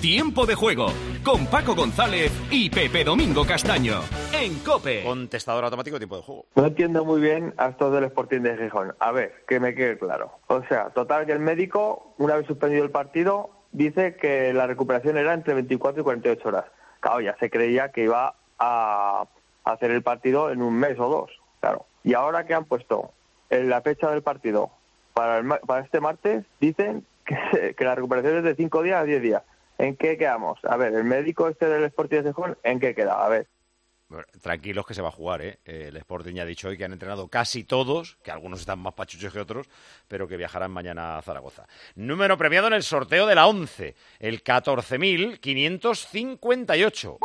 Tiempo de Juego, con Paco González y Pepe Domingo Castaño, en COPE. Contestador automático, Tiempo de Juego. No entiendo muy bien a estos del Sporting de Gijón. A ver, que me quede claro. O sea, total que el médico, una vez suspendido el partido, dice que la recuperación era entre 24 y 48 horas. Claro, ya se creía que iba a hacer el partido en un mes o dos, claro. Y ahora que han puesto en la fecha del partido para este martes, dicen que la recuperación es de 5 días a 10 días. ¿En qué quedamos? A ver, el médico este del Sporting de Gijón, ¿en qué queda? A ver. Bueno, tranquilos que se va a jugar, ¿eh? El Sporting ya ha dicho hoy que han entrenado casi todos, que algunos están más pachuchos que otros, pero que viajarán mañana a Zaragoza. Número premiado en el sorteo de la 11, el 14.558.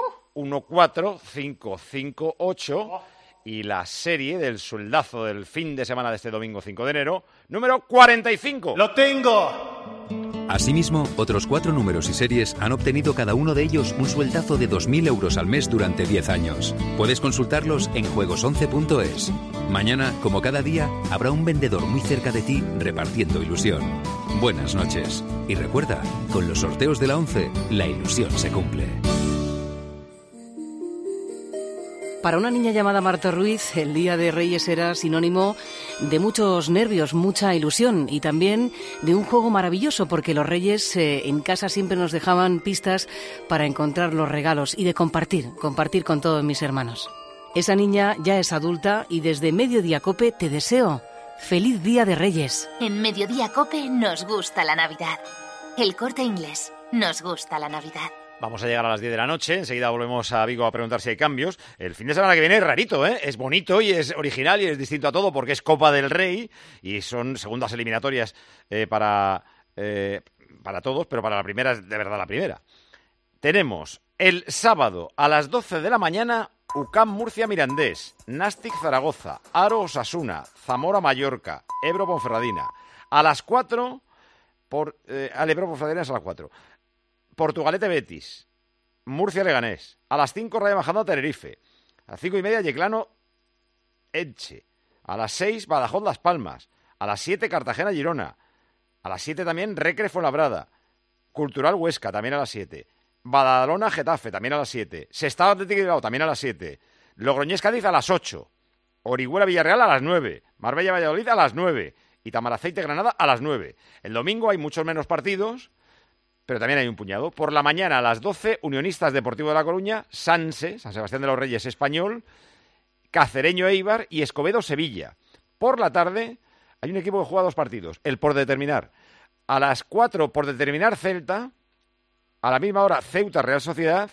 14558 y la serie del sueldazo del fin de semana de este domingo 5 de enero, número 45. ¡Lo tengo! Asimismo, otros 4 números y series han obtenido cada uno de ellos un sueldazo de 2.000 euros al mes durante 10 años. Puedes consultarlos en juegos11.es. Mañana, como cada día, habrá un vendedor muy cerca de ti repartiendo ilusión. Buenas noches. Y recuerda, con los sorteos de la 11, la ilusión se cumple. Para una niña llamada Marta Ruiz, el Día de Reyes era sinónimo de muchos nervios, mucha ilusión y también de un juego maravilloso, porque los Reyes en casa siempre nos dejaban pistas para encontrar los regalos y de compartir con todos mis hermanos. Esa niña ya es adulta y desde Mediodía COPE te deseo feliz Día de Reyes. En Mediodía COPE nos gusta la Navidad. El Corte Inglés, nos gusta la Navidad. Vamos a llegar a las 10 de la noche, enseguida volvemos a Vigo a preguntar si hay cambios. El fin de semana que viene es rarito, ¿eh? Es bonito y es original y es distinto a todo porque es Copa del Rey y son segundas eliminatorias para todos, pero para la primera es de verdad la primera. Tenemos el sábado a las 12 de la mañana UCAM Murcia Mirandés, Nàstic Zaragoza, Aro Osasuna, Zamora Mallorca, Ebro Ponferradina. A las 4, al Ebro Ponferradina es a las 4. Portugalete Betis, Murcia Leganés, a las 5 Rayo Majadahonda Tenerife, a las 5:30 Yeclano Elche, a las 6 Badajoz Las Palmas, a las 7 Cartagena Girona, a las 7 también Recre Fuenlabrada, Cultural Huesca también a las 7, Badalona Getafe también a las 7, Sestao Atlético Bilbao también a las 7, Logroñés Cádiz a las 8, Orihuela Villarreal a las 9, Marbella Valladolid a las 9 y Tamaraceite Granada a las 9. El domingo hay muchos menos partidos, pero también hay un puñado. Por la mañana a las 12, Unionistas Deportivo de La Coruña, San Sebastián de los Reyes Español, Cacereño Eibar y Escobedo Sevilla. Por la tarde hay un equipo que juega 2 partidos, el por determinar. A las 4 por determinar Celta, a la misma hora Ceuta Real Sociedad,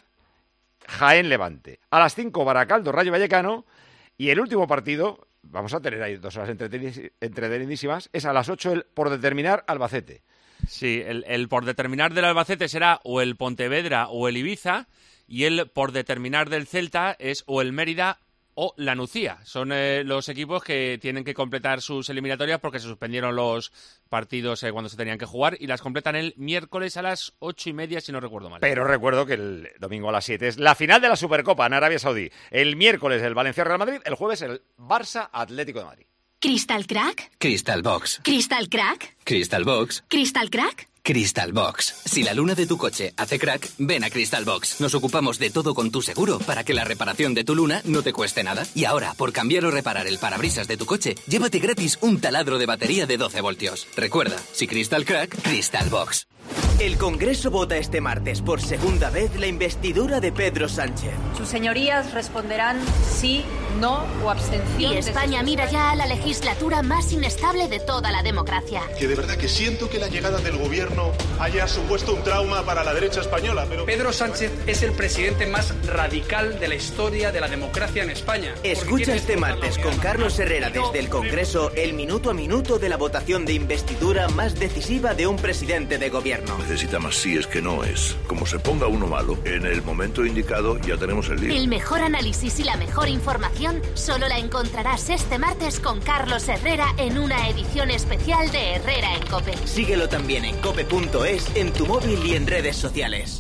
Jaén Levante. A las 5 Baracaldo Rayo Vallecano y el último partido, vamos a tener ahí 2 horas entretenidísimas, es a las 8 el por determinar Albacete. Sí, el por determinar del Albacete será o el Pontevedra o el Ibiza, y el por determinar del Celta es o el Mérida o la Nucía. Son los equipos que tienen que completar sus eliminatorias porque se suspendieron los partidos cuando se tenían que jugar y las completan el miércoles a las 8:30, si no recuerdo mal. Pero recuerdo que el domingo a las 7 es la final de la Supercopa en Arabia Saudí. El miércoles el Valencia Real Madrid, el jueves el Barça Atlético de Madrid. ¿Crystal Crack? Crystal Box. ¿Crystal Crack? Crystal Box. ¿Crystal Crack? Crystal Box. Si la luna de tu coche hace crack, ven a Crystal Box. Nos ocupamos de todo con tu seguro para que la reparación de tu luna no te cueste nada. Y ahora, por cambiar o reparar el parabrisas de tu coche, llévate gratis un taladro de batería de 12 voltios. Recuerda, si Crystal Crack, Crystal Box. El Congreso vota este martes por segunda vez la investidura de Pedro Sánchez. Sus señorías responderán sí, no o abstención. Y España mira ya a la legislatura más inestable de toda la democracia. Que de verdad que siento que la llegada del gobierno haya supuesto un trauma para la derecha española, pero... Pedro Sánchez es el presidente más radical de la historia de la democracia en España. Escucha este martes con Carlos Herrera desde el Congreso el minuto a minuto de la votación de investidura más decisiva de un presidente de gobierno. Necesita más síes que noes. Como se ponga uno malo, en el momento indicado ya tenemos el lío. El mejor análisis y la mejor información solo la encontrarás este martes con Carlos Herrera en una edición especial de Herrera en COPE. Síguelo también en cope.es, en tu móvil y en redes sociales.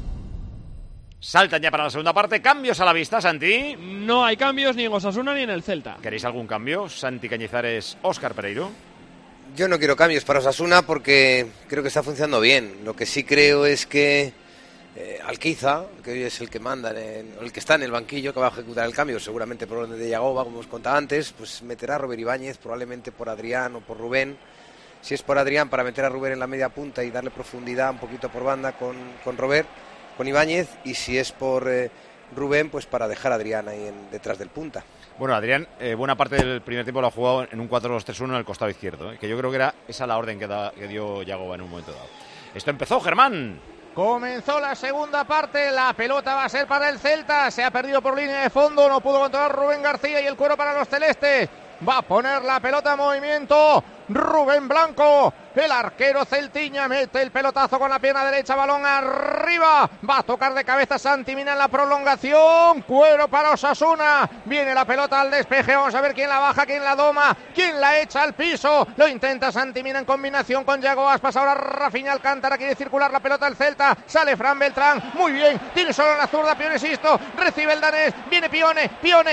Saltan ya para la segunda parte. ¿Cambios a la vista, Santi? No hay cambios ni en Osasuna ni en el Celta. ¿Queréis algún cambio? Santi Cañizares, Óscar Pereiro. Yo no quiero cambios para Osasuna porque creo que está funcionando bien. Lo que sí creo es que Alquiza, que hoy es el que manda, el que está en el banquillo, que va a ejecutar el cambio, seguramente por orden de Yagoba, como os contaba antes, pues meterá a Robert Ibáñez, probablemente por Adrián o por Rubén. Si es por Adrián, para meter a Rubén en la media punta y darle profundidad un poquito por banda con Robert, con Ibáñez, y si es por Rubén, pues para dejar a Adrián ahí detrás del punta. Bueno, Adrián, buena parte del primer tiempo lo ha jugado en un 4-2-3-1 en el costado izquierdo, que yo creo que era esa la orden que dio Yagoba en un momento dado. Esto empezó, Germán. Comenzó la segunda parte, la pelota va a ser para el Celta, se ha perdido por línea de fondo, no pudo controlar Rubén García y el cuero para los celestes. Va a poner la pelota en movimiento Rubén Blanco, el arquero celtiña, mete el pelotazo con la pierna derecha, balón arriba, va a tocar de cabeza Santi Mina en la prolongación, cuero para Osasuna, viene la pelota al despeje, vamos a ver quién la baja, quién la doma, quién la echa al piso, lo intenta Santi Mina en combinación con Yago Aspas, ahora Rafinha Alcántara, quiere circular la pelota al Celta, sale Fran Beltrán, muy bien, tiene solo la zurda Pione Sisto, recibe el danés, viene Pione,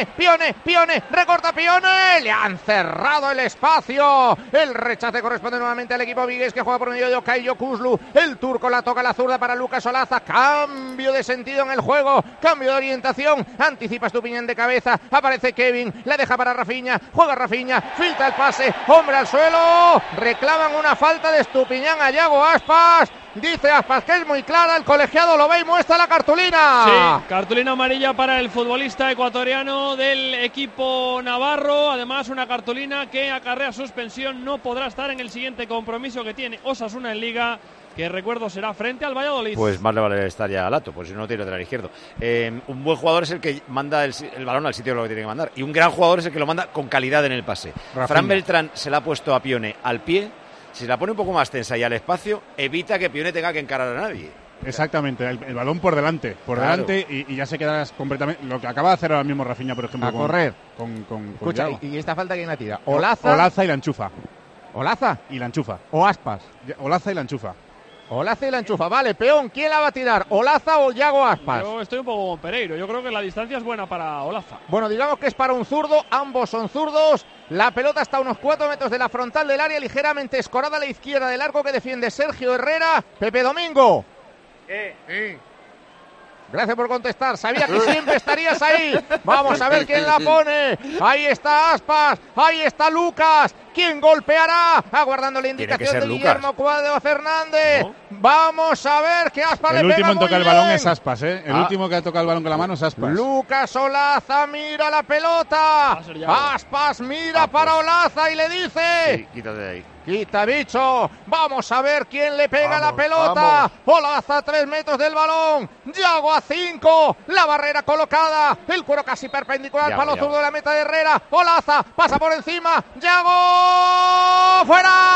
recorta Pione, le han cerrado el espacio, el rechace corresponde nuevamente al equipo vigués que juega por medio de Okay Yokuzlu, el turco la toca la zurda para Lucas Olaza, cambio de sentido en el juego, cambio de orientación, anticipa Estupiñán de cabeza, aparece Kevin, la deja para Rafinha, juega Rafinha, filtra el pase, hombre al suelo, reclaman una falta de Estupiñán a Yago Aspas. Dice Aspas que es muy clara, el colegiado lo ve y muestra la cartulina. Sí, cartulina amarilla para el futbolista ecuatoriano del equipo navarro. Además, una cartulina que acarrea suspensión. No podrá estar en el siguiente compromiso que tiene Osasuna en Liga, que recuerdo será frente al Valladolid. Pues más le vale estar ya al ato, pues si no tiene lateral izquierdo. Un buen jugador es el que manda el balón al sitio de lo que tiene que mandar. Y un gran jugador es el que lo manda con calidad en el pase. Rafinha. Fran Beltrán se la ha puesto a Pione al pie. Si la pone un poco más tensa y al espacio, evita que Pione tenga que encarar a nadie. Exactamente, el balón por delante, y ya se queda completamente. Lo que acaba de hacer ahora mismo Rafinha, por ejemplo, a correr. Escucha, ¿y esta falta quién la tira? Olaza y la enchufa. ¿Olaza? Y la enchufa. ¿O Aspas? Olaza y la enchufa. Olaza y la enchufa. Vale, peón, ¿quién la va a tirar? ¿Olaza o Yago Aspas? Yo estoy un poco con Pereiro. Yo creo que la distancia es buena para Olaza. Bueno, digamos que es para un zurdo. Ambos son zurdos. La pelota está a unos 4 metros de la frontal del área, ligeramente escorada a la izquierda del arco que defiende Sergio Herrera. Pepe Domingo. Gracias por contestar, sabía que siempre estarías ahí. Vamos a ver quién la pone. Ahí está Aspas, ahí está Lucas. ¿Quién golpeará? Aguardando la indicación de Guillermo Cuadro Fernández. ¿No? Vamos a ver que Aspas le pega. El último en tocar el balón es Aspas, ¿eh? El último que ha tocado el balón con la mano es Aspas. Lucas Olaza mira la pelota. Aspas mira para Olaza y le dice: sí, quítate de ahí. Quita, bicho. Vamos a ver quién le pega la pelota. Olaza a 3 metros del balón. Yago a 5. La barrera colocada. El cuero casi perpendicular al palo zurdo de la meta de Herrera. Olaza pasa por encima. Yago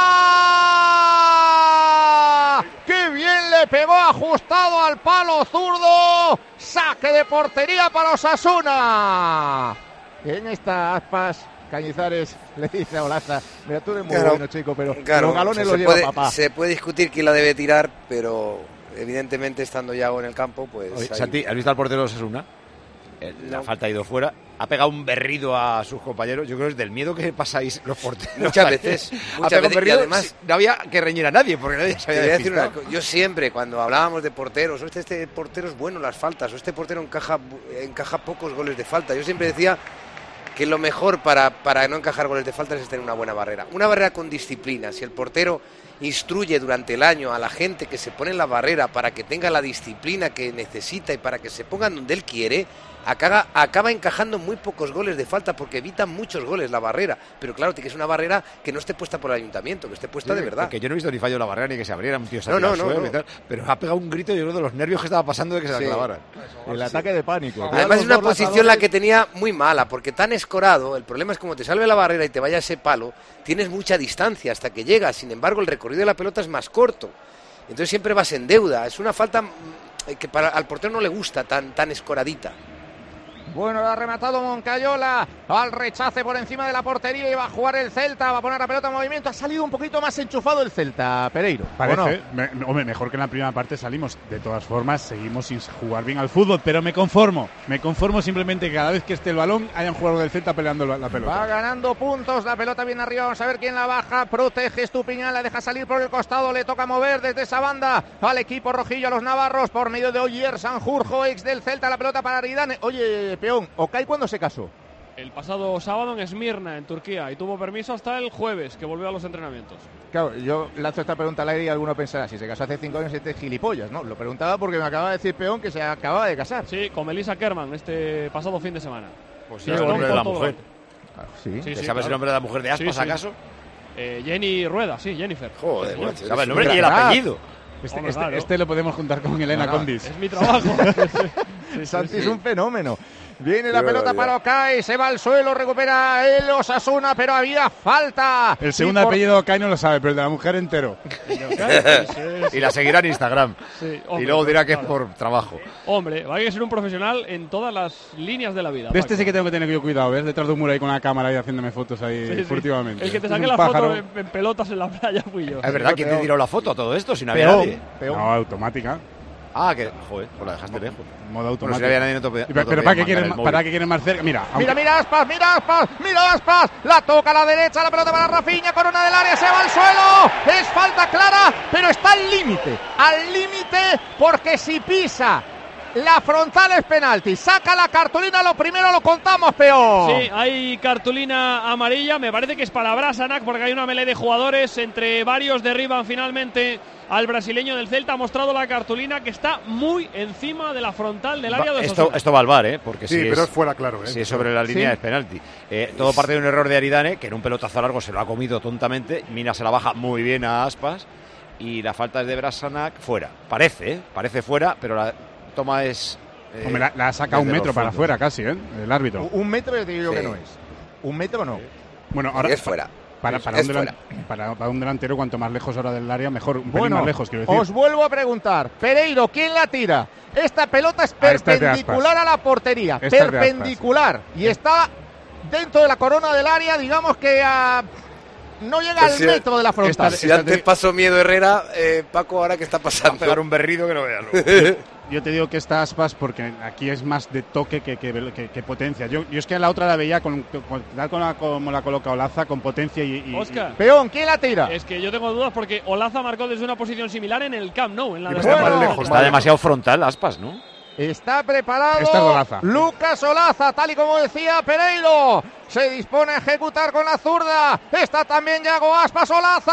fuera. ¡Qué bien le pegó! Ajustado al palo zurdo. Saque de portería para Osasuna. En esta Aspas Cañizares le dice a Olaza: mira, tú eres muy bueno, chico, pero los galones los lleva papá. Se puede discutir quién la debe tirar, pero evidentemente estando Yago en el campo, pues... Oye, Santi, ¿has visto al portero de Osasuna? La falta ha ido fuera, ha pegado un berrido a sus compañeros. Yo creo que es del miedo que pasáis los porteros. Muchas veces. Y además no había que reñir a nadie, porque nadie se había decir yo siempre, cuando hablábamos de porteros, este portero es bueno en las faltas, o este portero encaja pocos goles de falta. Yo siempre decía que lo mejor para no encajar goles de faltas es tener una buena barrera. Una barrera con disciplina. Si el portero instruye durante el año a la gente que se pone en la barrera para que tenga la disciplina que necesita y para que se pongan donde él quiere, acaba encajando muy pocos goles de falta porque evitan muchos goles la barrera. Pero claro, tiene que ser una barrera que no esté puesta por el ayuntamiento, que esté puesta de verdad. Porque yo no he visto ni fallo de la barrera ni que se abriera, un tío se no. Y tal, pero ha pegado un grito, yo creo, de los nervios que estaba pasando de que se la clavaran. El ataque de pánico. Además es una posición la que tenía muy mala, porque tan escorado, el problema es como te salve la barrera y te vaya ese palo, tienes mucha distancia hasta que llegas, sin embargo el recorrido de la pelota es más corto, entonces siempre vas en deuda. Es una falta que al portero no le gusta tan escoradita. Bueno, lo ha rematado Moncayola al rechace por encima de la portería y va a jugar el Celta, va a poner la pelota en movimiento. Ha salido un poquito más enchufado el Celta, Pereiro. Parece, hombre, mejor que en la primera parte salimos. De todas formas, seguimos sin jugar bien al fútbol, pero me conformo simplemente que cada vez que esté el balón hayan jugado del Celta peleando la pelota. Va ganando puntos, la pelota viene arriba, vamos a ver quién la baja. Protege Estupiñán, la deja salir por el costado, le toca mover desde esa banda al equipo rojillo, a los navarros, por medio de Oyer Sanjurjo, ex del Celta, la pelota para Aridane. Oye, Peón, ¿Okay cuándo se casó? El pasado sábado en Esmirna, en Turquía, y tuvo permiso hasta el jueves, que volvió a los entrenamientos. Claro, yo lanzo esta pregunta al aire y alguno pensará, si se casó hace 5 años, este gilipollas, ¿no? Lo preguntaba porque me acaba de decir Peón que se acaba de casar. Sí, con Melissa Kerman, este pasado fin de semana. Pues sí, es el nombre de la mujer. Sí, ¿Sabes el nombre de la mujer de Aspas, acaso? Jenny Rueda, sí, Jennifer. Joder, macho, ¿sabes el nombre y el apellido? Este lo podemos juntar con Elena Condis. Es mi trabajo. Santi es un fenómeno. Viene la pelota para Okay, se va al suelo, recupera el Osasuna, pero había falta. El segundo apellido Okay no lo sabe, pero el de la mujer entero. Y la seguirá en Instagram. Sí, hombre, y luego dirá que es por trabajo. Hombre, hay que ser un profesional en todas las líneas de la vida. De este sí que tengo que tener yo cuidado, ¿ves? Detrás de un muro ahí con la cámara y haciéndome fotos ahí furtivamente. El que te saqué la foto en pelotas en la playa fui yo. Es verdad, ¿quién te tiró la foto a todo esto? Si no había nadie. No, automática. Ah, que, joder, pues la dejaste lejos. Modo automático. Bueno, si no había nadie, no te pero ¿para qué quieren más cerca? Mira, mira Aspas, la toca a la derecha, la pelota para Rafinha, corona del área, se va al suelo, es falta clara, pero está al límite porque si pisa la frontal es penalti, saca la cartulina, lo primero lo contamos, Peón. Sí, hay cartulina amarilla, me parece que es para Brasanac porque hay una melee de jugadores, entre varios derriban finalmente al brasileño del Celta. Ha mostrado la cartulina que está muy encima de la frontal del área de Osasuna. Esto va al VAR, porque sí, pero es fuera, claro. Si es sobre la línea es penalti. Todo parte de un error de Aridane, que en un pelotazo largo se lo ha comido tontamente. Mina se la baja muy bien a Aspas y la falta es de Brasanac fuera. Parece fuera, pero la toma es... Hombre, la ha sacado un metro para afuera casi, el árbitro. Un metro yo te digo que no es. Un metro no. Bueno, ahora es fuera. Para un delantero, cuanto más lejos ahora del área, mejor. Un pelín más lejos, quiero decir. Os vuelvo a preguntar, Pereiro, ¿quién la tira? Esta pelota es perpendicular a la portería. Perpendicular. Y está dentro de la corona del área, digamos que no llega al metro de la frontal. Si antes pasó miedo Herrera, Paco, ahora ¿qué está pasando? Va a pegar un berrido que no veas. Yo te digo que esta Aspas porque aquí es más de toque que potencia. Yo es que en la otra la veía como la coloca Olaza, con potencia y... Oscar. Peón, ¿quién la tira? Es que yo tengo dudas porque Olaza marcó desde una posición similar en el Camp Nou. Está demasiado frontal Aspas, ¿no? Está preparado Lucas Olaza, tal y como decía Pereiro. Se dispone a ejecutar con la zurda. Está también Yago Aspas.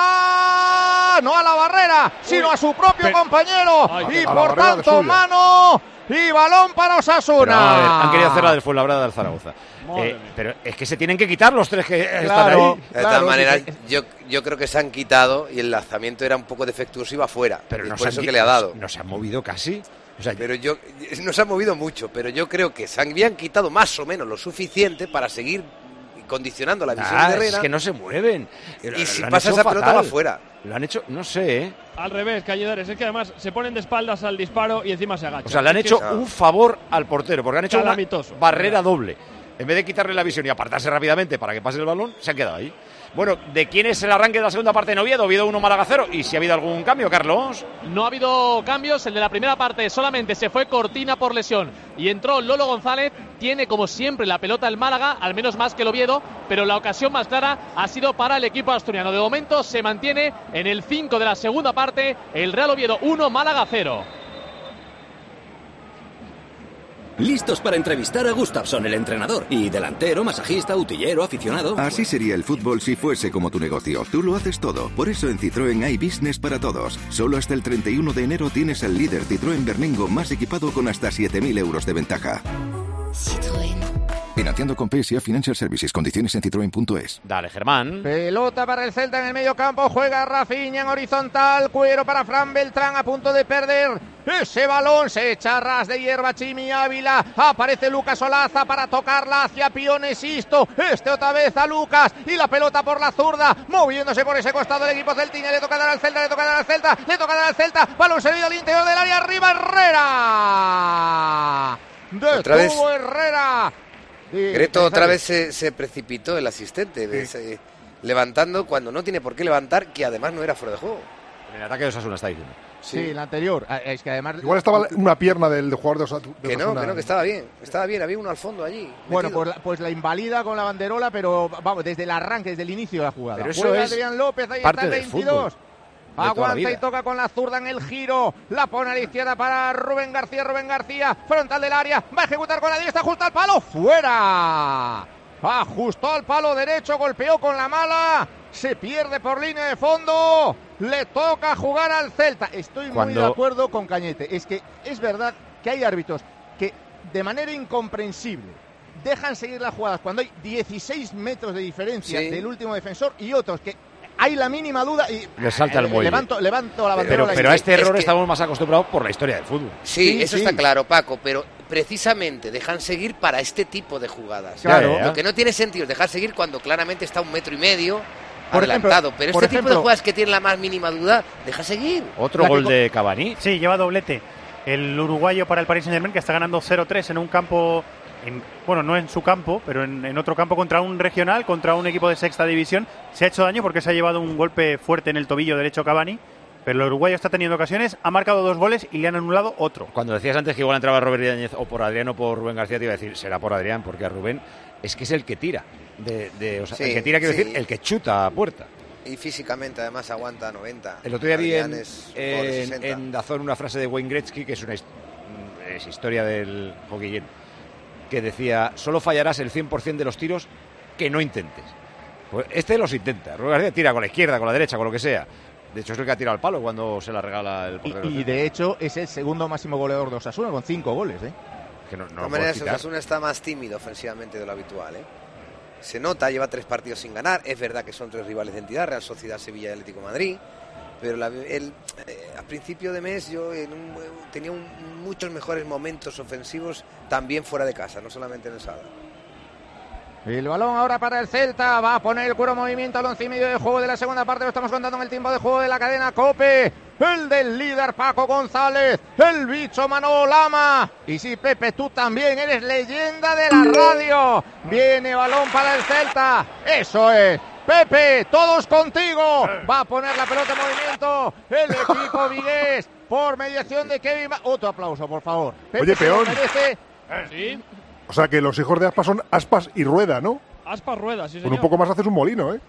Olaza. No a la barrera, sino a su propio compañero. Y por tanto, mano y balón para Osasuna. Pero, a ver, han querido hacer la del Fuenlabrada del Zaragoza. Pero es que se tienen que quitar los tres que están ahí. De todas maneras, yo creo que se han quitado y el lanzamiento era un poco defectuoso y va fuera. Pero por eso que le ha dado. No se han movido casi. O sea, pero no se han movido mucho, pero yo creo que se habían quitado más o menos lo suficiente para seguir condicionando la visión de Herrera. Es que no se mueven. Y si pasa esa pelota va fuera. Lo han hecho, no sé, Al revés, Cañizares, es que además se ponen de espaldas al disparo y encima se agachan. O sea, le han hecho un favor al portero, porque han hecho una barrera doble. En vez de quitarle la visión y apartarse rápidamente para que pase el balón, se han quedado ahí. Bueno, ¿de quién es el arranque de la segunda parte en Oviedo? Oviedo 1, Málaga 0. ¿Y si ha habido algún cambio, Carlos? No ha habido cambios. El de la primera parte solamente se fue Cortina por lesión y entró Lolo González. Tiene, como siempre, la pelota el Málaga, al menos más que el Oviedo, pero la ocasión más clara ha sido para el equipo asturiano. De momento se mantiene en el 5 de la segunda parte. El Real Oviedo 1, Málaga 0. Listos para entrevistar a Gustafsson, el entrenador. Y delantero, masajista, utillero, aficionado. Así sería el fútbol si fuese como tu negocio. Tú lo haces todo. Por eso en Citroën hay business para todos. Solo hasta el 31 de enero tienes al líder Citroën Berlingo más equipado con hasta 7.000 euros de ventaja. Citroën. Financiando con PSA Financial Services. Condiciones en citroen.es. Dale, Germán. Pelota para el Celta en el medio campo. Juega Rafinha en horizontal. Cuero para Fran Beltrán, a punto de perder ese balón. Se echa a ras de hierba Chimi Ávila. Aparece Lucas Olaza para tocarla hacia Pione Sisto. Otra vez a Lucas. Y la pelota por la zurda. Moviéndose por ese costado el equipo celtiña. Le toca dar al Celta, le toca dar al Celta. Balón servido al interior del área. Arriba Herrera. Detuvo Herrera. Greto otra vez se precipitó el asistente, levantando cuando no tiene por qué levantar, que además no era fuera de juego. En el ataque de Osasuna está diciendo. Sí, el anterior. Es que además... Igual estaba una pierna del jugador de Osasuna. Que estaba bien, había uno al fondo allí. Bueno, pues la invalida con la banderola, pero vamos, desde el arranque, desde el inicio de la jugada. Pero eso juega es Adrián López, ahí parte está el del 22. fútbol. Aguanta y toca con la zurda en el giro. La pone a la izquierda para Rubén García. Frontal del área. Va a ejecutar con la diestra. Justo al palo. ¡Fuera! Ajustó al palo derecho. Golpeó con la mala. Se pierde por línea de fondo. Le toca jugar al Celta. Estoy muy de acuerdo con Cañete. Es que es verdad que hay árbitros que de manera incomprensible dejan seguir las jugadas cuando hay 16 metros de diferencia del último defensor, y otros que hay la mínima duda y le salta el muelle. Levanto la bandera. Pero a este error estamos más acostumbrados por la historia del fútbol. Sí, eso está claro, Paco, pero precisamente dejan seguir para este tipo de jugadas. Claro. Lo que no tiene sentido es dejar seguir cuando claramente está 1,5 metros adelantado. Pero este tipo de jugadas que tienen la más mínima duda, deja seguir. Otro gol de Cavani. Sí, lleva doblete el uruguayo para el Paris Saint-Germain, que está ganando 0-3 en un campo... bueno, no en su campo, pero en otro campo contra un regional, contra un equipo de sexta división. Se ha hecho daño porque se ha llevado un golpe fuerte en el tobillo derecho Cavani, pero el uruguayo está teniendo ocasiones, ha marcado 2 goles y le han anulado otro. Cuando decías antes que igual entraba Robert Yáñez o por Adrián o por Rubén García, te iba a decir, será por Adrián, porque a Rubén es que es el que tira. El que tira, quiero decir, el que chuta a puerta. Y físicamente además aguanta 90. El otro día vi en Dazón una frase de Wayne Gretzky, que es una historia del hockey, que decía, solo fallarás el 100% de los tiros que no intentes. Pues este los intenta. Rubén García tira con la izquierda, con la derecha, con lo que sea. De hecho es el que ha tirado al palo cuando se la regala el portero. Y de hecho es el segundo máximo goleador de Osasuna, con 5 goles. Que no de todas maneras, Osasuna está más tímido ofensivamente de lo habitual. Se nota, lleva 3 partidos sin ganar. Es verdad que son 3 rivales de entidad, Real Sociedad, Sevilla y Atlético de Madrid. Pero a principio de mes yo tenía muchos mejores momentos ofensivos también fuera de casa, no solamente en el Sadar. El balón ahora para el Celta, va a poner el cuero en movimiento al 11 y medio de juego de la segunda parte, lo estamos contando en el tiempo de juego de la cadena COPE. El del líder Paco González, el bicho Manolo Lama. Y sí, Pepe, tú también eres leyenda de la radio. Viene balón para el Celta, eso es. Pepe, todos contigo. Va a poner la pelota en movimiento el equipo vigués por mediación de Kevin. Otro aplauso, por favor. Pepe, oye, peón. Sí. O sea que los hijos de Aspas son Aspas y Rueda, ¿no? Aspas, Rueda, sí, señor. Con un poco más haces un molino, ¿eh?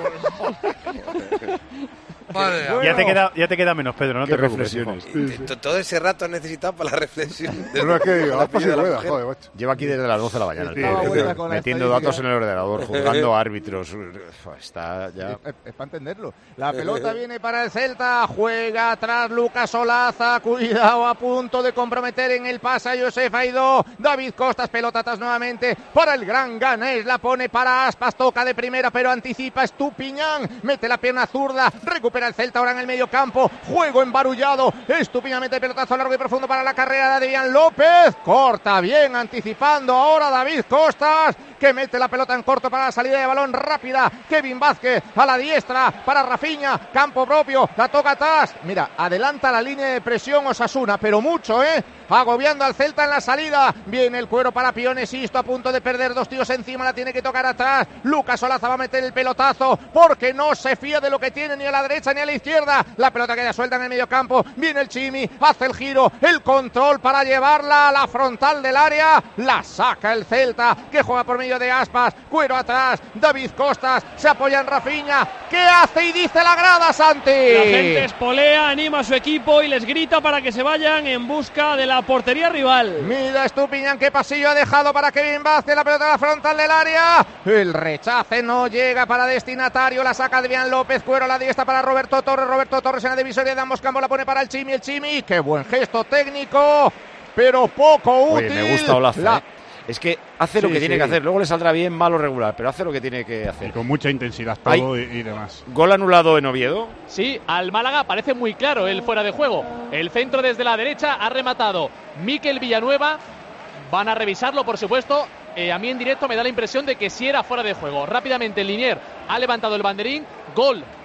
Ya te queda menos, Pedro, no te preocupes. Todo ese rato has necesitado para la reflexión. Bueno, es que Aspas y Rueda, joder, macho. Lleva aquí desde las 12 de la mañana, metiendo datos en el ordenador, juzgando árbitros. Está ya... Es para entenderlo. La pelota viene para el Celta, juega atrás Lucas Olaza, cuidado, a punto de comprometer en el pase a Josef Aidó. David Costas, pelota atrás nuevamente para el gran ganés, la pone para Aspas, toca de primera pero anticipa Estupiñán, mete la pierna zurda, recupera el Celta ahora en el medio campo, juego embarullado, Estupiñán mete el pelotazo largo y profundo para la carrera de Adrián López, corta bien, anticipando ahora David Costas, que mete la pelota en corto para la salida de balón rápida, Kevin Vázquez a la diestra para Rafinha, campo propio, la toca atrás, mira, adelanta la línea de presión Osasuna, pero mucho, agobiando al Celta en la salida, viene el cuero para Pionesisto, a punto de perder 2 tiros encima, la tiene que tocar atrás, Lucas Olaza va a meter el pelotazo, porque no se fía de lo que tiene ni a la derecha ni a la izquierda, la pelota queda suelta en el medio campo, viene el Chimi, hace el giro, el control para llevarla a la frontal del área, la saca el Celta, que juega por medio de Aspas, cuero atrás, David Costas, se apoya en Rafinha, ¿qué hace? Y dice la grada, Santi. La gente espolea, anima a su equipo y les grita para que se vayan en busca de la portería rival. Mira Estupiñán, qué pasillo ha dejado para Kevin Vázquez, la pelota a la frontal del área, el rechace no llega para destinatario, la saca Adrián López, cuero a la diestra para Roberto Torres en la divisoria de ambos campos, la pone para el Chimi, qué buen gesto técnico, pero poco útil. Oye, me gusta Olaza, Es que hace lo que tiene que hacer, luego le saldrá bien, mal o regular, pero hace lo que tiene que hacer. Y con mucha intensidad todo y demás. ¿Gol anulado en Oviedo? Sí, al Málaga parece muy claro el fuera de juego. El centro desde la derecha ha rematado Mikel Villanueva. Van a revisarlo, por supuesto. A mí en directo me da la impresión de que sí era fuera de juego. Rápidamente el Linier ha levantado el banderín. Gol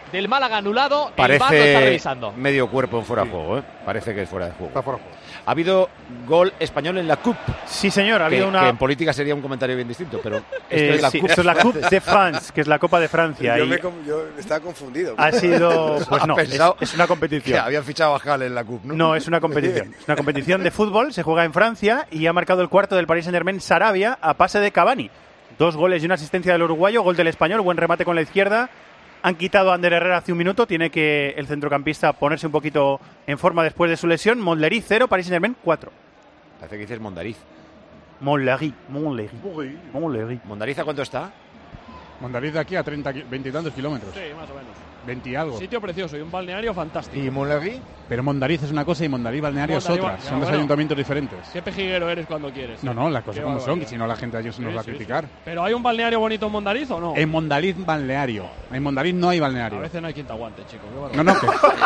del Málaga anulado. Parece el VAR lo está revisando. medio cuerpo en fuera de juego, ¿eh? Parece que es fuera de juego. Está fuera de juego. Ha habido gol español en la Coupe. Sí, señor, ha habido una... que en política sería un comentario bien distinto, pero esto es la sí, Coupe. esto es la Coupe de France, que es la Copa de Francia. Yo estaba confundido. Ha sido... Pues no, es una competición. Que habían fichado a Jal en la Coupe, ¿no? No, es una competición. Es una competición de fútbol, se juega en Francia y ha marcado el cuarto del Paris Saint-Germain Sarabia a pase de Cavani. 2 goles y una asistencia del uruguayo, gol del español, buen remate con la izquierda. Han quitado a Ander Herrera hace un minuto, tiene que el centrocampista ponerse un poquito en forma después de su lesión. Montlerí 0, Paris Saint-Germain 4. Parece que dices Mondariz. Montlerí. ¿Mondariz a cuánto está? Mondariz de aquí a 20 y tantos kilómetros. Sí, más o menos. 20 y algo. Sitio precioso y un balneario fantástico. ¿Y Montlerí? Pero Mondariz es una cosa y Mondariz balneario es otra. Son dos ayuntamientos diferentes. Qué pejiguero eres cuando quieres. No, las cosas como son, que si no la gente a ellos nos va a criticar. Sí. ¿Pero hay un balneario bonito en Mondariz o no? En Mondariz balneario. En Mondariz no hay balneario. A veces no hay quien te aguante, chico. No, que...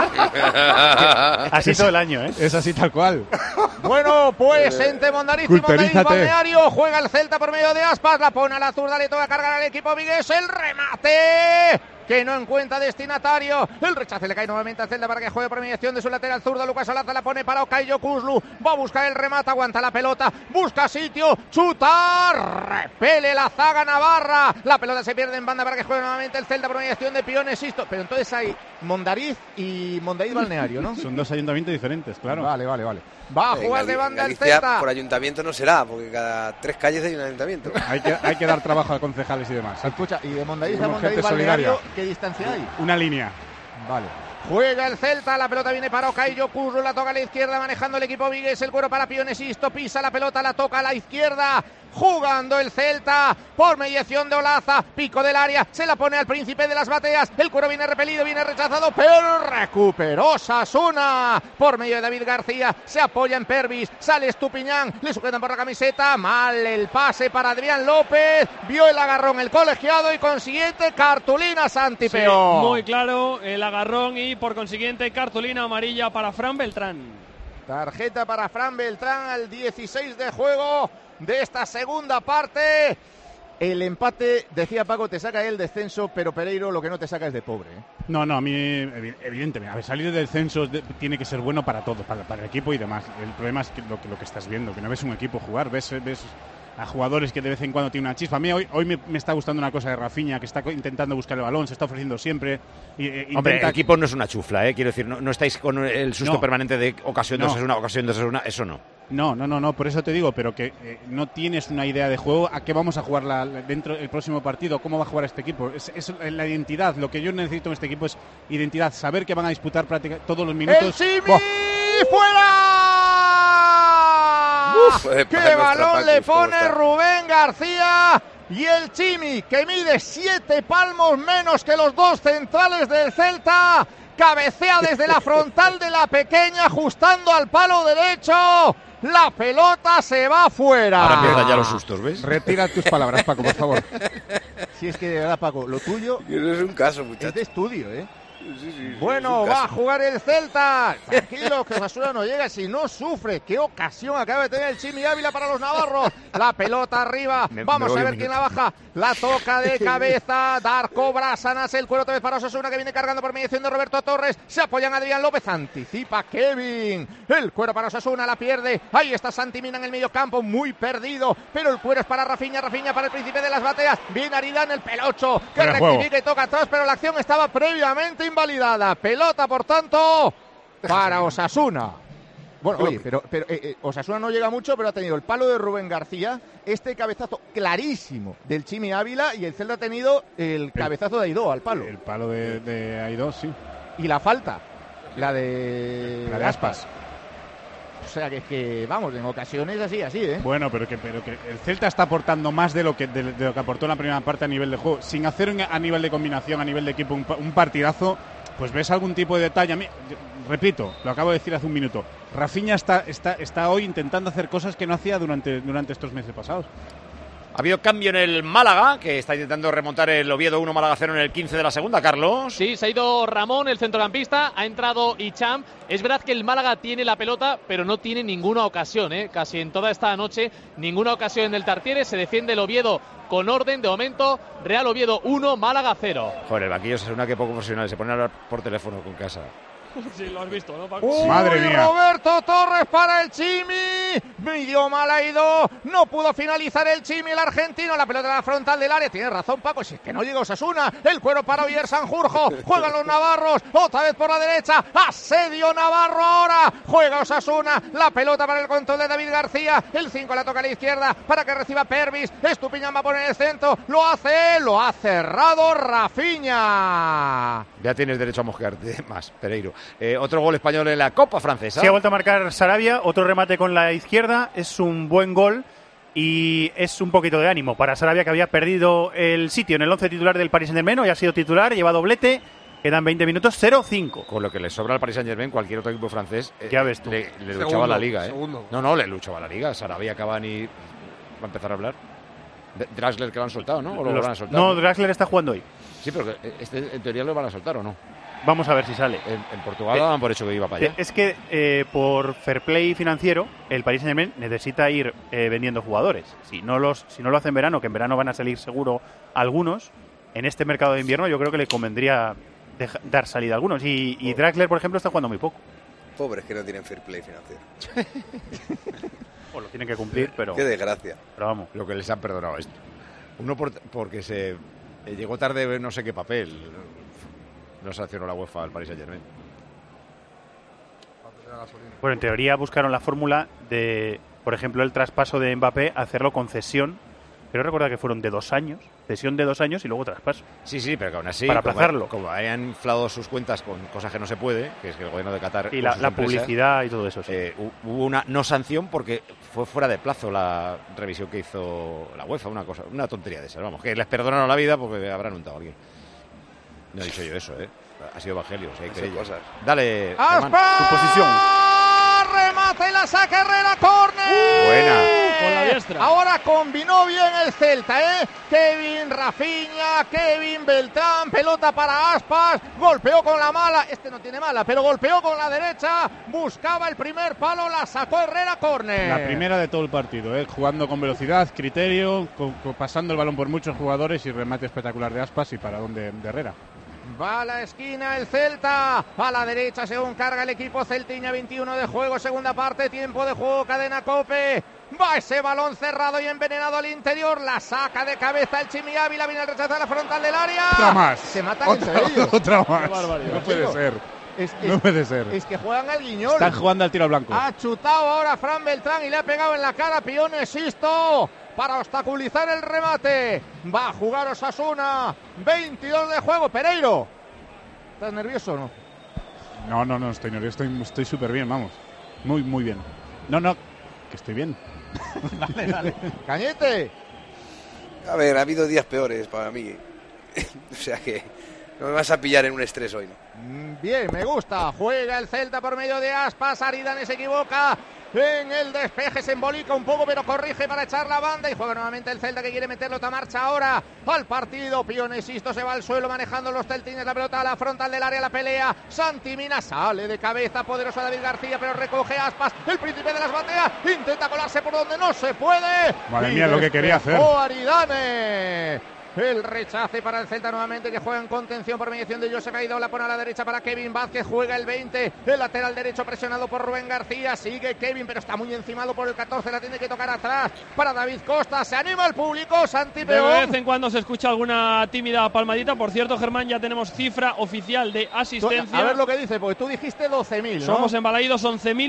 así todo el año, ¿eh? Es así tal cual. Bueno, pues entre Mondariz y Mondariz balneario juega el Celta por medio de Aspas, la pone a la zurda, le toca cargar al equipo vigués, el remate que no encuentra destinatario, el rechace le cae nuevamente al Celta para que juegue por mediación de su lateral zurdo. Lucas Olaza la pone para Okayo Kuzlu, va a buscar el remate, aguanta la pelota, busca sitio, chuta, repele la zaga navarra, la pelota se pierde en banda para que juegue nuevamente el Celta por mediación de Pione Sisto. Pero entonces hay Mondariz y Mondariz balneario, ¿no? Son dos ayuntamientos diferentes, claro. Vale. Va a jugar de banda el Galicia, Celta. Por ayuntamiento no será, porque cada 3 calles hay un ayuntamiento. Hay que dar trabajo a concejales y demás. Escucha, y de Mondariz a Mondariz balneario, ¿qué distancia hay? Una línea. Vale. Juega el Celta, la pelota viene para Okayo Kuzlu, la toca a la izquierda, manejando el equipo vigués, el cuero para Pione Sisto, pisa la pelota, la toca a la izquierda, jugando el Celta por mediación de Olaza, pico del área, se la pone al príncipe de las bateas, el cuero viene repelido, viene rechazado, pero recuperó Osasuna por medio de David García, se apoya en Pervis, sale Estupiñán, le sujetan por la camiseta, mal el pase para Adrián López, vio el agarrón el colegiado y consiguiente cartulina Santi Peón. Sí, muy claro el agarrón y por consiguiente cartulina amarilla para Fran Beltrán. Tarjeta para Fran Beltrán al 16 de juego de esta segunda parte. El empate, decía Paco, te saca el descenso, pero Pereiro lo que no te saca es de pobre, ¿eh? No, a mí evidentemente, a ver, salir del descenso tiene que ser bueno para todo, para el equipo y demás. El problema es que lo que estás viendo, que no ves un equipo jugar, ves a jugadores que de vez en cuando tienen una chispa. A mí hoy me está gustando una cosa de Rafinha, que está intentando buscar el balón, se está ofreciendo siempre. Hombre, el equipo no es una chufla, quiero decir, no estáis con el susto permanente de ocasión de Osasuna, eso no. No, por eso te digo, pero que no tienes una idea de juego, a qué vamos a jugar dentro del próximo partido, cómo va a jugar este equipo. Es la identidad, lo que yo necesito en este equipo es identidad, saber que van a disputar prácticamente todos los minutos. ¡El Chimi! ¡Fuera! ¡Qué balón le pone Rubén García! Y el Chimi, que mide 7 palmos menos que los dos centrales del Celta, cabecea desde la frontal de la pequeña, ajustando al palo derecho. La pelota se va fuera. Ahora empiezan ya los sustos, ¿ves? Retira tus palabras, Paco, por favor. Si es que de verdad, Paco, lo tuyo eso es un caso, muchacho. Es de estudio, ¿eh? Sí, bueno, va a jugar el Celta. Tranquilo, que Osasuna no llega si no sufre. Qué ocasión acaba de tener el Chimi Ávila para los navarros. La pelota arriba. Vamos a ver quién la baja. La toca de cabeza. Darko Brasanas. El cuero otra vez para Osasuna, que viene cargando por mediación de Roberto Torres. Se apoyan Adrián López. Anticipa Kevin. El cuero para Osasuna. La pierde. Ahí está Santi Mina en el medio campo. Muy perdido. Pero el cuero es para Rafinha. Rafinha para el príncipe de las bateas. Viene Aridán, el pelocho. Que rectifica y toca atrás. Pero la acción estaba previamente invalidada. Pelota, por tanto, para Osasuna. Bueno, oye, pero Osasuna no llega mucho, pero ha tenido el palo de Rubén García, este cabezazo clarísimo del Chimi Ávila, y el Celta ha tenido el cabezazo de Aidó al palo. El palo de Aidó, sí. Y la falta, la de Aspas. O sea, que vamos, en ocasiones así, ¿eh? Bueno, pero que el Celta está aportando más de lo que aportó en la primera parte a nivel de juego. Sin hacer a nivel de combinación, a nivel de equipo, un partidazo, pues ves algún tipo de detalle. Repito, lo acabo de decir hace un minuto. Rafinha está hoy intentando hacer cosas que no hacía durante estos meses pasados. Ha habido cambio en el Málaga, que está intentando remontar el Oviedo 1, Málaga 0 en el 15 de la segunda, Carlos. Sí, se ha ido Ramón, el centrocampista, ha entrado Hicham. Es verdad que el Málaga tiene la pelota, pero no tiene ninguna ocasión, casi en toda esta noche, ninguna ocasión en el Tartiere. Se defiende el Oviedo con orden, de momento, Real Oviedo 1, Málaga 0. Joder, el banquillo es una que poco profesional, se pone a hablar por teléfono con casa. Sí, lo has visto, ¿no, Paco? Madre mía. Roberto Torres para el Chimi. Medio mal ha ido. No pudo finalizar el Chimi, el argentino. La pelota en la frontal del área. Tiene razón, Paco. Si es que no llega Osasuna. El cuero para Oyer Sanjurjo. Juegan los navarros. Otra vez por la derecha. Asedio Navarro ahora. Juega Osasuna. La pelota para el control de David García. El 5 la toca a la izquierda para que reciba Pervis. Estupiñán va a poner el centro. Lo hace. Lo ha cerrado Rafinha. Ya tienes derecho a mosquearte más, Pereiro. Otro gol español en la Copa Francesa. Sí, ha vuelto a marcar Sarabia, otro remate con la izquierda, es un buen gol y es un poquito de ánimo para Sarabia, que había perdido el sitio en el 11 titular del Paris Saint-Germain. Hoy ha sido titular, lleva doblete, quedan 20 minutos, 0-5. Con lo que le sobra al Paris Saint-Germain, cualquier otro equipo francés ya ves tú. Le luchaba la Liga. No, le luchaba la Liga. Sarabia, Cavani, va a empezar a hablar. Draxler, que lo han soltado, ¿no? ¿O lo van a soltar? No, Draxler está jugando hoy. Sí, pero en teoría lo van a soltar, ¿o no? Vamos a ver si sale. En Portugal daban por hecho que iba para allá. Es que por fair play financiero, el Paris Saint-Germain necesita ir vendiendo jugadores. Si no lo hacen en verano, que en verano van a salir seguro algunos, en este mercado de invierno yo creo que le convendría dar salida a algunos. Y Draxler, por ejemplo, está jugando muy poco. Pobres que no tienen fair play financiero. Pues lo tienen que cumplir, pero... Qué desgracia. Pero vamos. Lo que les han perdonado esto. Uno porque se llegó tarde no sé qué papel. No sancionó la UEFA al Paris Saint-Germain. Bueno, en teoría buscaron la fórmula de, por ejemplo, el traspaso de Mbappé, hacerlo con cesión. Pero recuerda que fueron de 2 años, cesión de 2 años y luego traspaso. Sí, pero que aún así, para aplazarlo. Como hayan inflado sus cuentas con cosas que no se puede, que es que el gobierno de Qatar... Y la publicidad y todo eso. Sí. Hubo una no sanción porque fue fuera de plazo la revisión que hizo la UEFA, una tontería de esas. Vamos, que les perdonaron la vida porque habrán untado a alguien. No he dicho yo eso, Ha sido Evangelio, si hay cosas. Dale, ¡Aspas! Tu posición. Remate y la saca Herrera, córner. Buena. Con la diestra. Ahora combinó bien el Celta, Kevin, Rafinha, Kevin, Beltrán, pelota para Aspas, golpeó con la mala, no tiene mala, pero golpeó con la derecha, buscaba el primer palo, la sacó Herrera, córner. La primera de todo el partido, jugando con velocidad, criterio, pasando el balón por muchos jugadores y remate espectacular de Aspas y paradón de Herrera. Va a la esquina el Celta, a la derecha según carga el equipo celtiña, 21 de juego, segunda parte, tiempo de juego, cadena COPE. Va ese balón cerrado y envenenado al interior, la saca de cabeza el Chimi Ávila, viene el rechazo a la frontal del área. Otra más. Se matan entre ellos. Otra más. No puede ser. No puede ser. Es que juegan al guiñol. Están jugando al tiro al blanco. Ha chutado ahora Fran Beltrán y le ha pegado en la cara a Pione Sisto para obstaculizar el remate. Va a jugar Osasuna. 22 de juego. Pereiro, ¿estás nervioso o no? No, estoy nervioso. Estoy súper bien, vamos. Muy, muy bien. No, que estoy bien. Dale. Cañete. A ver, ha habido días peores para mí. O sea que no me vas a pillar en un estrés hoy, ¿no? Bien, me gusta. Juega el Celta por medio de Aspas. Aridane se equivoca en el despeje, se embolica un poco, pero corrige para echar la banda y juega nuevamente el Celta, que quiere meterlo a marcha ahora al partido. Pione Sisto se va al suelo manejando los celtines, la pelota a la frontal del área, la pelea. Santi Mina sale de cabeza, poderoso David García, pero recoge Aspas, el príncipe de las bateas, intenta colarse por donde no se puede. Madre mía, lo que quería hacer. Aridane. El rechace para el Celta nuevamente, que juega en contención por mediación de Josep Aidó, la pone a la derecha para Kevin Vázquez, juega el 20, el lateral derecho presionado por Rubén García, sigue Kevin pero está muy encimado por el 14, la tiene que tocar atrás para David Costa, se anima el público, Santi Peón. De vez en cuando se escucha alguna tímida palmadita. Por cierto, Germán, ya tenemos cifra oficial de asistencia. A ver lo que dice, porque tú dijiste 12.000, ¿no? Somos en Balaídos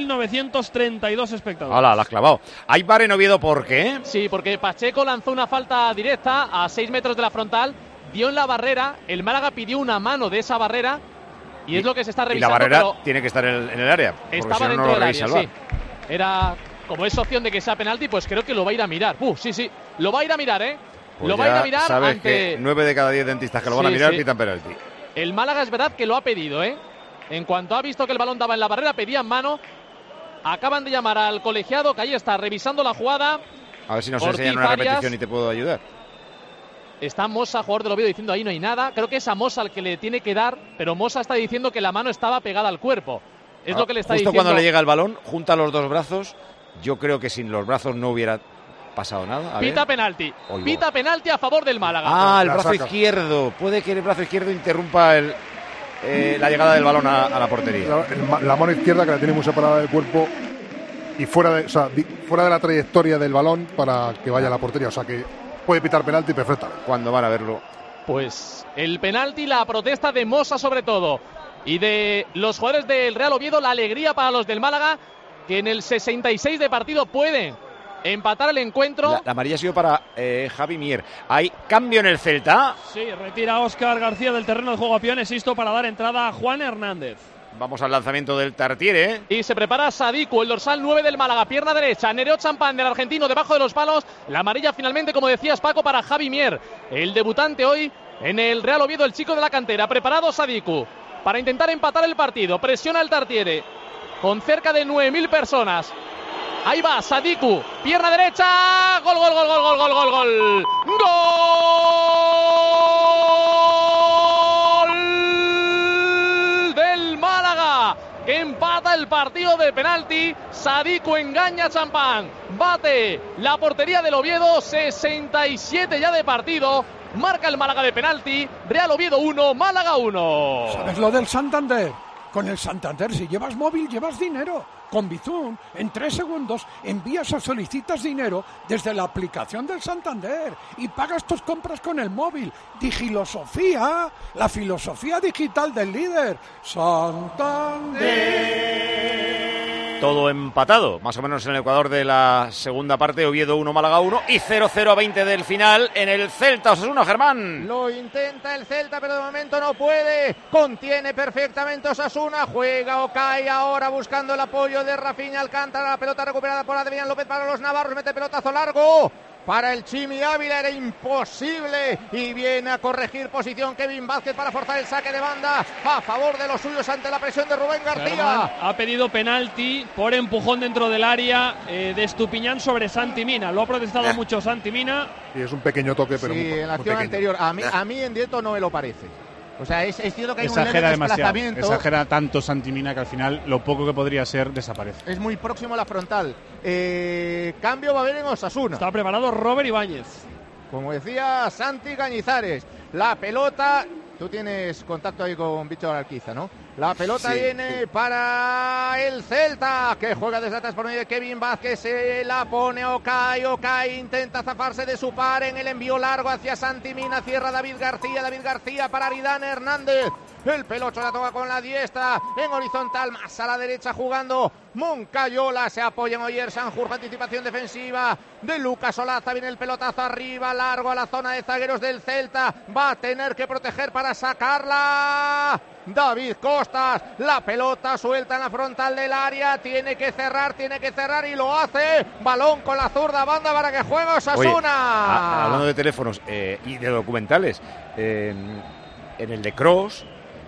11.932 espectadores. ¡Hala, la has clavado! ¿Hay VAR en Oviedo por qué? Sí, porque Pacheco lanzó una falta directa a 6 metros de la frontal, dio en la barrera, el Málaga pidió una mano de esa barrera y es lo que se está revisando. Y la barrera tiene que estar en el área, porque estaba si no, dentro no lo del revisa área, el VAR. sí. Era, como es opción de que sea penalti, pues creo que lo va a ir a mirar. Sí, lo va a ir a mirar, Pues lo va a ir a mirar sabes ante... que 9 de cada 10 dentistas que lo van a mirar pitan penalti. El Málaga es verdad que lo ha pedido, En cuanto ha visto que el balón daba en la barrera, pedían mano. Acaban de llamar al colegiado, que ahí está revisando la jugada. A ver si nos Ortiz, enseñan una Arias. repetición y te puedo ayudar. Está Mosa, jugador del Oviedo, diciendo ahí no hay nada. Creo que es a Mosa el que le tiene que dar, pero Mosa está diciendo que la mano estaba pegada al cuerpo. Es lo que le está Justo diciendo. cuando le llega el balón, junta los dos brazos. Yo creo que sin los brazos no hubiera pasado nada. Pita penalti. Oigo. Pita penalti a favor del Málaga. Ah, el brazo izquierdo. Puede que el brazo izquierdo interrumpa la llegada del balón a la portería. La mano izquierda, que la tiene muy separada del cuerpo y fuera de la trayectoria del balón para que vaya a la portería. O sea que puede pitar penalti perfectamente. Cuando van a verlo. Pues el penalti, la protesta de Mosa sobre todo. Y de los jugadores del Real Oviedo, la alegría para los del Málaga, que en el 66 de partido pueden empatar el encuentro. La amarilla ha sido para Javi Mier. Hay cambio en el Celta. Sí, retira a Óscar García del terreno de juego a peones, esto para dar entrada a Juan Hernández. Vamos al lanzamiento del Tartiere. Y se prepara Sadiku, el dorsal 9 del Málaga, pierna derecha. Nereo Champán del argentino debajo de los palos. La amarilla finalmente, como decías Paco, para Javi Mier, el debutante hoy en el Real Oviedo, el chico de la cantera. Preparado Sadiku para intentar empatar el partido. Presiona el Tartiere con cerca de 9.000 personas. Ahí va Sadiku, pierna derecha. Gol, gol, gol, gol, gol, gol, gol, gol. Gol del Málaga, que empata el partido de penalti. Sadiku engaña a Champán, bate la portería del Oviedo. 67 ya de partido. Marca el Málaga de penalti. Real Oviedo 1, Málaga 1. ¿Sabes lo del Santander? Con el Santander, si llevas móvil, llevas dinero. Con Bizum, en 3 segundos, envías o solicitas dinero desde la aplicación del Santander y pagas tus compras con el móvil. Digilosofía, la filosofía digital del líder. Santander. Todo empatado, más o menos en el Ecuador de la segunda parte. Oviedo 1, Málaga 1 y 0-0 a 20 del final en el Celta. Osasuna, Germán. Lo intenta el Celta, pero de momento no puede. Contiene perfectamente Osasuna. Juega Okai ahora buscando el apoyo de Rafinha Alcántara. La pelota recuperada por Adrián López para los navarros. Mete pelotazo largo. Para el Chimi Ávila era imposible y viene a corregir posición Kevin Vázquez para forzar el saque de banda a favor de los suyos ante la presión de Rubén García. Germán ha pedido penalti por empujón dentro del área de Estupiñán sobre Santi Mina. Lo ha protestado mucho Santi Mina. Y es un pequeño toque, pero sí, en la acción anterior. A mí en directo no me lo parece. O sea, es cierto que hay un leve desplazamiento. Exagera tanto Santi Mina que al final lo poco que podría ser desaparece. Es muy próximo a la frontal. Cambio va a haber en Osasuna. Está preparado Robert Ibáñez. Como decía Santi Cañizares, la pelota... Tú tienes contacto ahí con Víctor Alquiza, ¿no? La pelota viene para el Celta, que juega desde atrás por medio de Kevin Vázquez, se la pone Okai intenta zafarse de su par en el envío largo hacia Santi Mina, cierra David García para Aridane Hernández, el pelocho la toca con la diestra, en horizontal, más a la derecha jugando Moncayola, se apoya en Oyer Sanjurjo, anticipación defensiva de Lucas Olaza, viene el pelotazo arriba, largo a la zona de zagueros del Celta, va a tener que proteger para sacarla David Costas, la pelota suelta en la frontal del área, tiene que cerrar y lo hace, balón con la zurda banda para que juegue Osasuna. Hablando de teléfonos y de documentales, en el de Kroos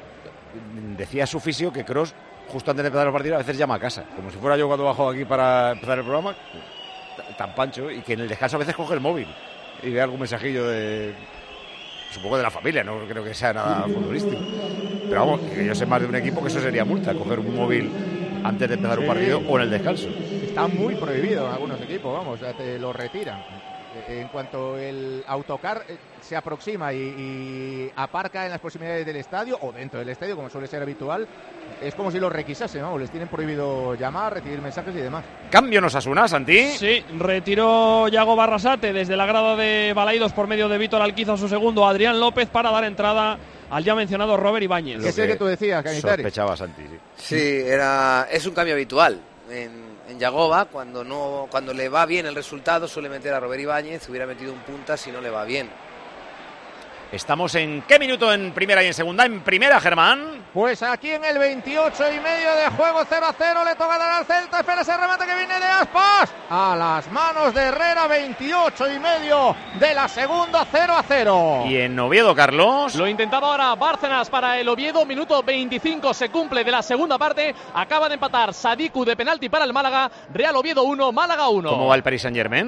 decía su fisio que Kroos justo antes de empezar el partido a veces llama a casa, como si fuera yo cuando bajo aquí para empezar el programa, tan pancho, y que en el descanso a veces coge el móvil y ve algún mensajillo supongo de la familia, no creo que sea nada futbolístico, pero vamos, que yo sé más de un equipo que eso sería multa, coger un móvil antes de empezar un partido o en el descanso. Está muy prohibido en algunos equipos, vamos, ya te lo retiran. En cuanto el autocar se aproxima y aparca en las proximidades del estadio o dentro del estadio, como suele ser habitual, es como si los requisasen, vamos, les tienen prohibido llamar, recibir mensajes y demás. Cambio en Osasuna, Santi. Sí, retiró Yago Barrasate desde la grada de Balaidos por medio de Víctor Alquiza, su segundo, Adrián López, para dar entrada al ya mencionado Robert Ibáñez. Que es el que tú decías, Cañizares. Sospechaba Santi, sí. Sí, es un cambio habitual en Yagoba, cuando le va bien el resultado suele meter a Robert Ibáñez, hubiera metido un punta si no le va bien. Estamos en ¿qué minuto en primera y en segunda? En primera, Germán. Pues aquí en el 28 y medio de juego, 0-0, le toca dar al Celta, espera ese remate que viene de Aspas, a las manos de Herrera, 28 y medio de la segunda, 0-0. Y en Oviedo, Carlos. Lo intentaba ahora Bárcenas para el Oviedo, minuto 25 se cumple de la segunda parte, acaba de empatar Sadiku de penalti para el Málaga, Real Oviedo 1, Málaga 1. ¿Cómo va el Paris Saint-Germain?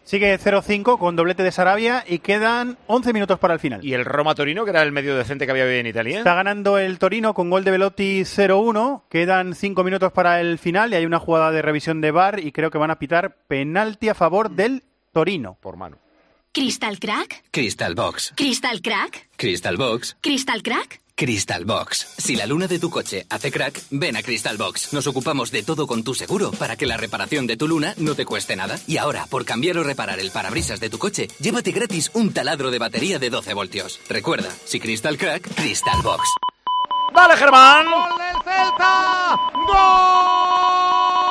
Sigue 0-5 con doblete de Sarabia y quedan 11 minutos para el final. ¿Y el Roma-Torino, que era el medio decente que había hoy en Italia? Está ganando el Torino con gol de Belotti 0-1. Quedan 5 minutos para el final y hay una jugada de revisión de VAR y creo que van a pitar penalti a favor del Torino. Por mano. ¿Crystal Crack? Crystal Box. ¿Crystal Crack? Crystal Box. ¿Crystal Crack? Crystal Box. Si la luna de tu coche hace crack, ven a Crystal Box. Nos ocupamos de todo con tu seguro para que la reparación de tu luna no te cueste nada. Y ahora, por cambiar o reparar el parabrisas de tu coche, llévate gratis un taladro de batería de 12 voltios. Recuerda, si Crystal Crack, Crystal Box. ¡Dale, Germán! ¡Gol del Celta! ¡Gol!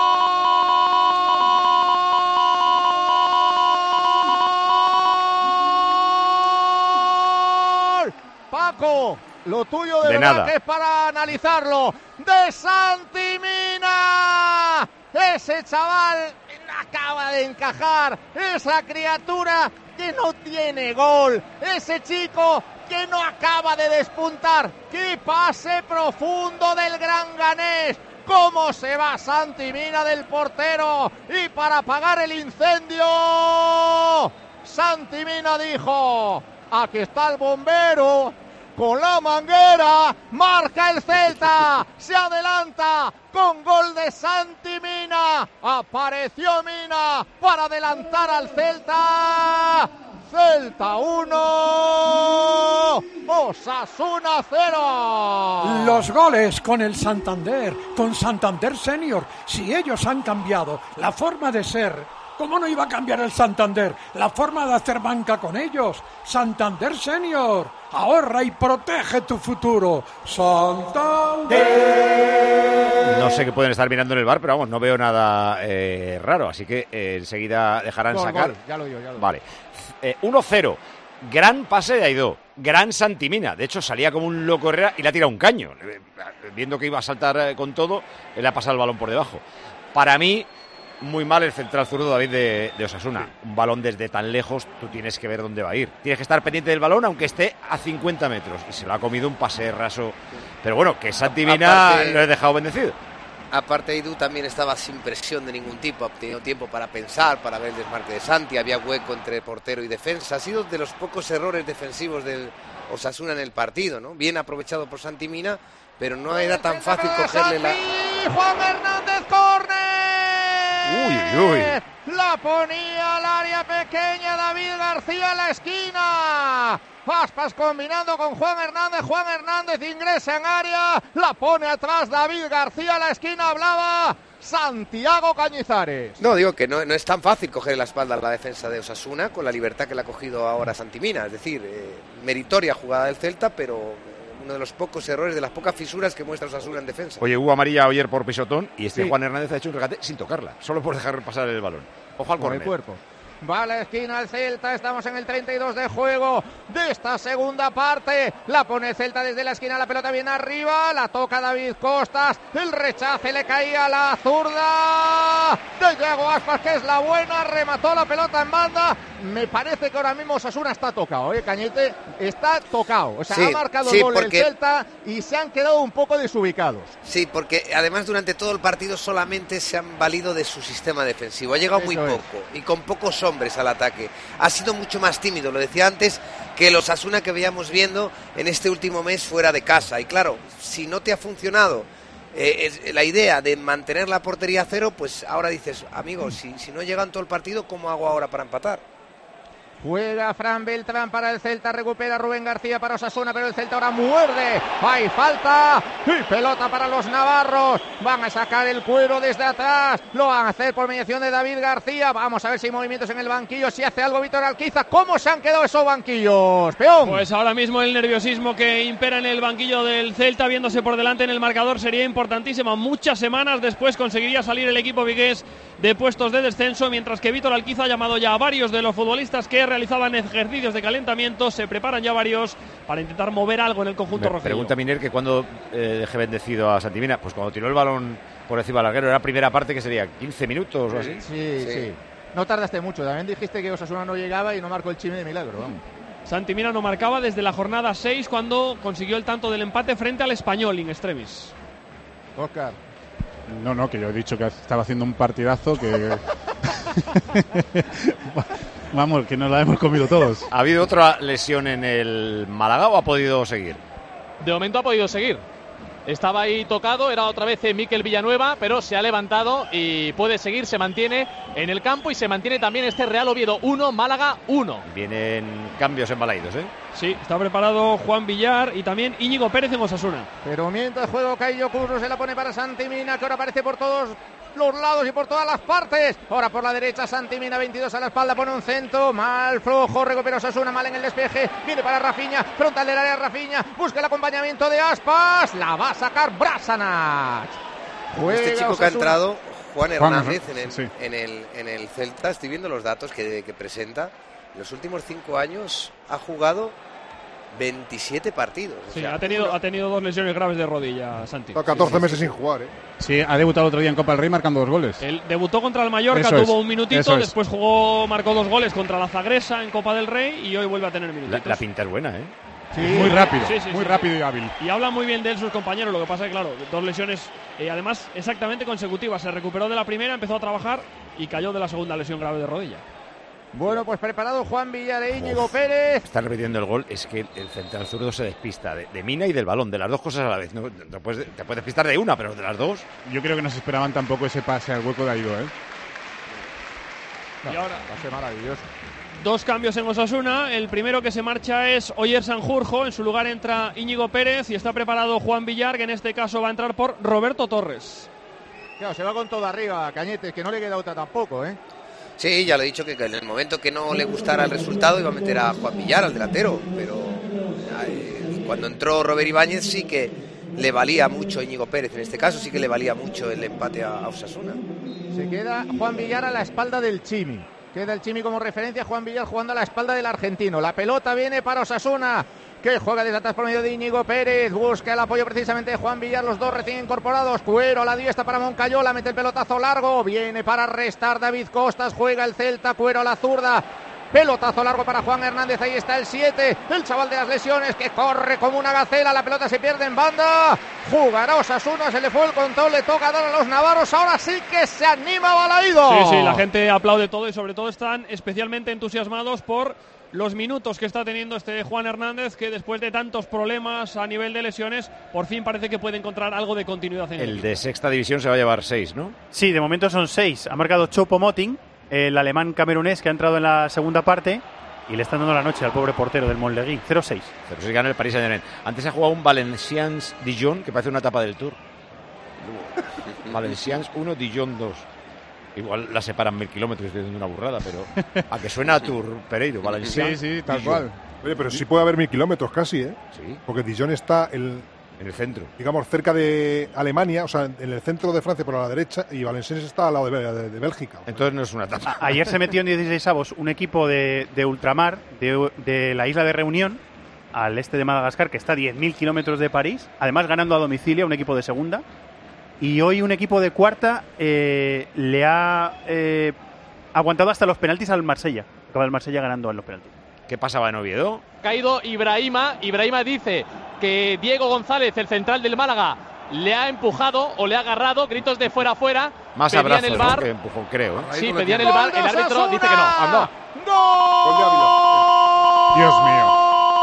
Paco, lo tuyo de verdad nada. que es para analizarlo. ¡De Santi Mina! Ese chaval acaba de encajar. Esa criatura que no tiene gol. Ese chico que no acaba de despuntar. ¡Qué pase profundo del gran ganés! ¿Cómo se va Santi Mina del portero? Y para apagar el incendio, Santi Mina dijo: aquí está el bombero. Con la manguera, marca el Celta, se adelanta con gol de Santi Mina. Apareció Mina para adelantar al Celta. Celta 1, Osasuna 0. Los goles con el Santander, con Santander Senior. Si ellos han cambiado la forma de ser, ¿cómo no iba a cambiar el Santander la forma de hacer banca con ellos? Santander Senior, ahorra y protege tu futuro. Santander. No sé qué pueden estar mirando en el bar, pero vamos, no veo nada raro, así que enseguida dejarán sacar. Gol. Ya lo oigo. Vale, 1-0. Gran pase de Aidó, gran Santi Mina. De hecho, salía como un loco Herrera y le ha tirado un caño. Viendo que iba a saltar con todo, le ha pasado el balón por debajo. Para mí, muy mal el central zurdo David de Osasuna. Un balón desde tan lejos, tú tienes que ver dónde va a ir. Tienes que estar pendiente del balón, aunque esté a 50 metros. Y se lo ha comido un pase raso. Pero bueno, que Santi Mina lo he dejado bendecido. Aparte, Edu también estaba sin presión de ningún tipo, ha tenido tiempo para pensar, para ver el desmarque de Santi, había hueco entre portero y defensa. Ha sido de los pocos errores defensivos del Osasuna en el partido, ¿no? Bien aprovechado por Santi Mina, pero no era tan fácil cogerle la... Juan Hernández, córner. Uy. La ponía al área pequeña David García en la esquina. Aspas combinando con Juan Hernández ingresa en área, la pone atrás David García, la esquina hablaba Santiago Cañizares. No, digo que no es tan fácil coger la espalda a la defensa de Osasuna con la libertad que le ha cogido ahora Santi Mina, es decir, meritoria jugada del Celta, pero uno de los pocos errores, de las pocas fisuras que muestra Osasuna en defensa. Oye, hubo amarilla ayer por pisotón y Sí. Juan Hernández ha hecho un regate sin tocarla, solo por dejar pasar el balón. Ojo al córner. Va a la esquina el Celta, estamos en el 32 de juego de esta segunda parte. La pone el Celta desde la esquina, la pelota viene arriba, la toca David Costas, el rechace le caía a la zurda de Yago Aspas, que es la buena, remató la pelota en banda. Me parece que ahora mismo Osasuna está tocado, Cañete, está tocado. O sea, Sí, ha marcado sí, el gol porque... el Celta y se han quedado un poco desubicados. Sí, porque además durante todo el partido solamente se han valido de su sistema defensivo. Ha llegado muy poco y con pocos hombres al ataque. Ha sido mucho más tímido, lo decía antes, que el Osasuna que veíamos viendo en este último mes fuera de casa. Y claro, si no te ha funcionado la idea de mantener la portería a cero, pues ahora dices, amigo, si no llegan todo el partido, ¿cómo hago ahora para empatar? Juega Fran Beltrán para el Celta, recupera Rubén García para Osasuna, pero el Celta ahora muerde. Hay falta y pelota para los navarros. Van a sacar el cuero desde atrás. Lo van a hacer por mediación de David García. Vamos a ver si hay movimientos en el banquillo, si hace algo Víctor Alquiza. ¿Cómo se han quedado esos banquillos, peón? Pues ahora mismo el nerviosismo que impera en el banquillo del Celta, viéndose por delante en el marcador, sería importantísimo. Muchas semanas después conseguiría salir el equipo vigués de puestos de descenso, mientras que Víctor Alquiza ha llamado ya a varios de los futbolistas que realizaban ejercicios de calentamiento. Se preparan ya varios para intentar mover algo en el conjunto rojo. Pregunta Miner que cuando dejé bendecido a Santi Mina, pues cuando tiró el balón por encima del larguero, era primera parte, que sería 15 minutos o así. Sí. No tardaste mucho, también dijiste que Osasuna no llegaba y no marcó el chime de milagro, vamos. Santi Mina no marcaba desde la jornada 6, cuando consiguió el tanto del empate frente al Español in extremis. Óscar. No, que yo he dicho que estaba haciendo un partidazo que... Vamos, que nos la hemos comido todos. ¿Ha habido otra lesión en el Málaga o ha podido seguir? De momento ha podido seguir. Estaba ahí tocado, era otra vez Mikel Villanueva, pero se ha levantado y puede seguir, se mantiene en el campo y se mantiene también este Real Oviedo 1, Málaga 1. Vienen cambios en Balaidos, ¿eh? Sí, está preparado Juan Villar y también Íñigo Pérez en Osasuna. Pero mientras juego Caillo Curro se la pone para Santi Mina, que ahora aparece por todos los lados y por todas las partes. Ahora por la derecha Santi Mina, 22 a la espalda, pone un centro, mal flojo, recupera Osasuna, mal en el despeje, viene para Rafinha, frontal del área Rafinha, busca el acompañamiento de Aspas, la va a sacar Brasanac. Este chico que ha entrado, Juan Hernández, en el Celta, estoy viendo los datos que presenta. En los últimos 5 años ha jugado 27 partidos. Sí, ha tenido 2 lesiones graves de rodilla, Santi. Está 14 meses sin jugar, ¿eh? Sí, ha debutado el otro día en Copa del Rey marcando 2 goles. Él debutó contra el Mallorca, tuvo un minutito, después marcó 2 goles contra la Zagresa en Copa del Rey y hoy vuelve a tener minutitos. La pinta es buena, ¿eh? Sí, muy rápido, rápido y hábil. Y hablan muy bien de él sus compañeros, lo que pasa es que, claro, 2 lesiones, además exactamente consecutivas. Se recuperó de la primera, empezó a trabajar y cayó de la segunda lesión grave de rodilla. Bueno, pues preparado Juan Villar e Íñigo Pérez. Está repitiendo el gol, es que el central zurdo se despista de Mina y del balón, de las dos cosas a la vez. No, te puedes despistar de una, pero de las dos. Yo creo que no se esperaban tampoco ese pase al hueco de Aido, ¿eh? Y ahora, pase maravilloso. 2 cambios en Osasuna. El primero que se marcha es Oyer Sanjurjo. En su lugar entra Íñigo Pérez y está preparado Juan Villar, que en este caso va a entrar por Roberto Torres. Claro, se va con todo arriba, Cañete, que no le queda otra tampoco, ¿eh? Sí, ya lo he dicho, que en el momento que no le gustara el resultado iba a meter a Juan Villar, al delantero, pero cuando entró Robert Ibáñez sí que le valía mucho Íñigo Pérez, en este caso sí que le valía mucho el empate a Osasuna. Se queda Juan Villar a la espalda del Chimi. Queda el Chimi como referencia, Juan Villar jugando a la espalda del argentino. La pelota viene para Osasuna, que juega desde atrás por medio de Íñigo Pérez. Busca el apoyo precisamente de Juan Villar, los 2 recién incorporados. Cuero a la diestra para Moncayola, mete el pelotazo largo. Viene para restar David Costas, juega el Celta, Cuero a la zurda. Pelotazo largo para Juan Hernández, ahí está el 7, el chaval de las lesiones que corre como una gacela, la pelota se pierde en banda, jugará Osasuna, se le fue el control, le toca dar a los navarros, ahora sí que se anima Balaido. Sí, la gente aplaude todo y sobre todo están especialmente entusiasmados por los minutos que está teniendo este Juan Hernández, que después de tantos problemas a nivel de lesiones, por fin parece que puede encontrar algo de continuidad en el de sexta división se va a llevar 6, ¿no? Sí, de momento son 6, ha marcado Choupo-Moting, el alemán camerunés que ha entrado en la segunda parte y le están dando la noche al pobre portero del Montleguí. 0-6. 0-6 gana el Paris Saint-Germain. Antes ha jugado un Valenciennes Dijon, que parece una etapa del Tour. Valenciennes 1, Dijon 2. Igual la separan 1000 kilómetros, estoy diciendo una burrada, pero a que suena a Tour Pereiro, Valenciennes. Sí, tal cual. Oye, pero sí puede haber 1000 kilómetros casi, ¿eh? Sí. Porque Dijon está en el centro. Digamos, cerca de Alemania, o sea, en el centro de Francia por la derecha, y Valenciennes está al lado de Bélgica. Entonces no es una etapa. Ayer se metió en 16avos un equipo de ultramar de la isla de Reunión, al este de Madagascar, que está a 10.000 kilómetros de París, además ganando a domicilio, un equipo de segunda. Y hoy un equipo de cuarta le ha aguantado hasta los penaltis al Marsella. Acaba el Marsella ganando en los penaltis. ¿Qué pasaba en Oviedo? Caído Ibrahima dice que Diego González, el central del Málaga, le ha empujado o le ha agarrado, gritos de fuera afuera. Más abrazos, el bar, ¿no? Que empujón, creo. Sí, pedían el bar, el árbitro dice que no. ¡Anda! ¡Gol! Dios mío.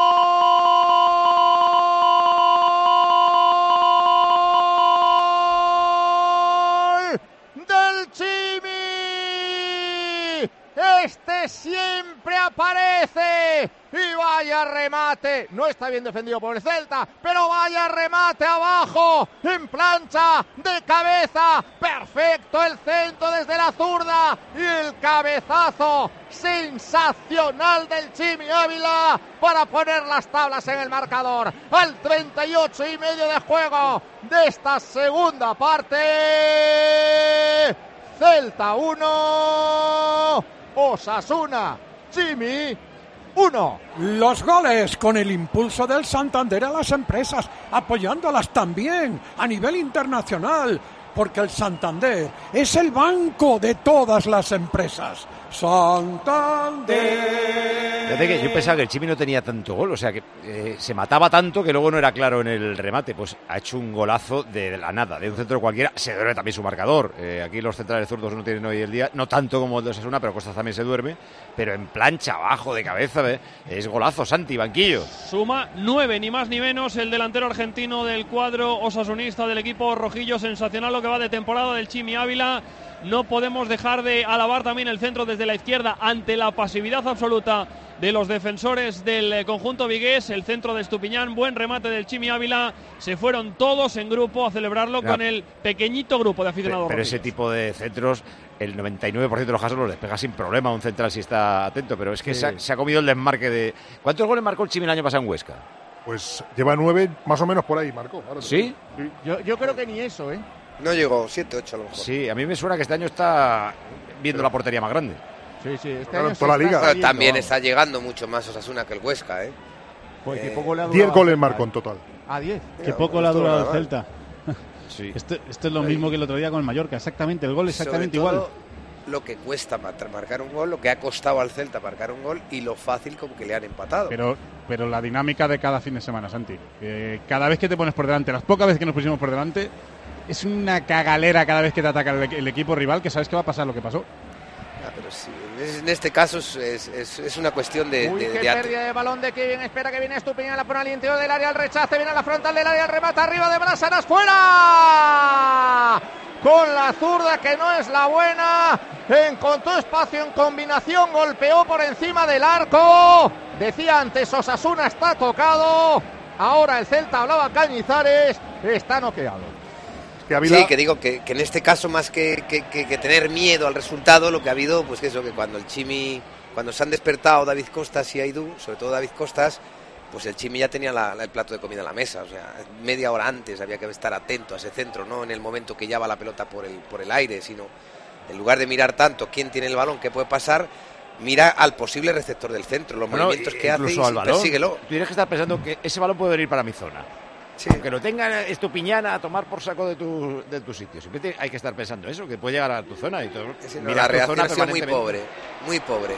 Este siempre aparece y vaya remate, no está bien defendido por el Celta, pero vaya remate abajo, en plancha, de cabeza, perfecto el centro desde la zurda y el cabezazo sensacional del Chimi Ávila para poner las tablas en el marcador al 38 y medio de juego de esta segunda parte. Celta 1, Osasuna, Chimi 1. Los goles con el impulso del Santander a las empresas, apoyándolas también a nivel internacional, porque el Santander es el banco de todas las empresas. Santander. Fíjate que yo pensaba que el Chimi no tenía tanto gol, o sea que se mataba tanto que luego no era claro en el remate. Pues ha hecho un golazo de la nada, de un centro cualquiera. Se duerme también su marcador. Aquí los centrales zurdos no tienen hoy el día, no tanto como el de Osasuna, pero Costas también se duerme. Pero en plancha, abajo, de cabeza, es golazo, Santi, banquillo. Suma 9, ni más ni menos, el delantero argentino del cuadro osasunista del equipo rojillo. Sensacional lo que va de temporada del Chimi Ávila. No podemos dejar de alabar también el centro desde la izquierda ante la pasividad absoluta de los defensores del conjunto vigués. El centro de Estupiñán, buen remate del Chimi Ávila. Se fueron todos en grupo a celebrarlo con el pequeñito grupo de aficionados. Pero ese tipo de centros, el 99% de los casos los despega sin problema un central si está atento. Pero es que se ha comido el desmarque de... ¿Cuántos goles marcó el Chimi el año pasado en Huesca? Pues lleva 9, más o menos por ahí, marcó. ¿Sí? Yo creo que ni eso, ¿eh? No llegó, 7, 8 a lo mejor. Sí, a mí me suena que este año está viendo la portería más grande. Sí, este claro, año toda la liga. Pero también está llegando mucho más Osasuna que el Huesca, ¿eh? Pues qué poco le ha 10 goles marcó en total. A 10. Qué poco le ha durado el Celta. Sí. Esto es lo mismo que el otro día con el Mallorca, exactamente, el gol exactamente igual. Lo que cuesta marcar un gol, lo que ha costado al Celta marcar un gol y lo fácil como que le han empatado. Pero la dinámica de cada fin de semana, Santi. Cada vez que te pones por delante, las pocas veces que nos pusimos por delante, es una cagalera cada vez que te ataca el equipo rival, que sabes que va a pasar lo que pasó. Pero sí, en este caso es una cuestión de pérdida de balón de Kevin. Espera que viene Estupiñán, la pone al interior del área, al rechace, viene a la frontal del área, el remate arriba de Brásanas, fuera. Con la zurda que no es la buena, encontró espacio en combinación, golpeó por encima del arco. Decía antes, Osasuna está tocado. Ahora el Celta, hablaba Cañizares, está noqueado. Sí, que digo que en este caso, más que tener miedo al resultado, lo que ha habido, pues eso, que cuando el Chimi, cuando se han despertado David Costas y Aidú, sobre todo David Costas, pues el Chimi ya tenía el plato de comida en la mesa. O sea, media hora antes había que estar atento a ese centro, no en el momento que ya va la pelota por el aire, sino en lugar de mirar tanto quién tiene el balón, qué puede pasar, mira al posible receptor del centro, los movimientos que hace y persíguelo. Tienes que estar pensando que ese balón puede venir para mi zona. Sí. Aunque lo tenga Estupiñán a tomar por saco de tu sitio. Siempre hay que estar pensando eso, que puede llegar a tu zona y todo. La reacción ha sido muy pobre, muy pobre.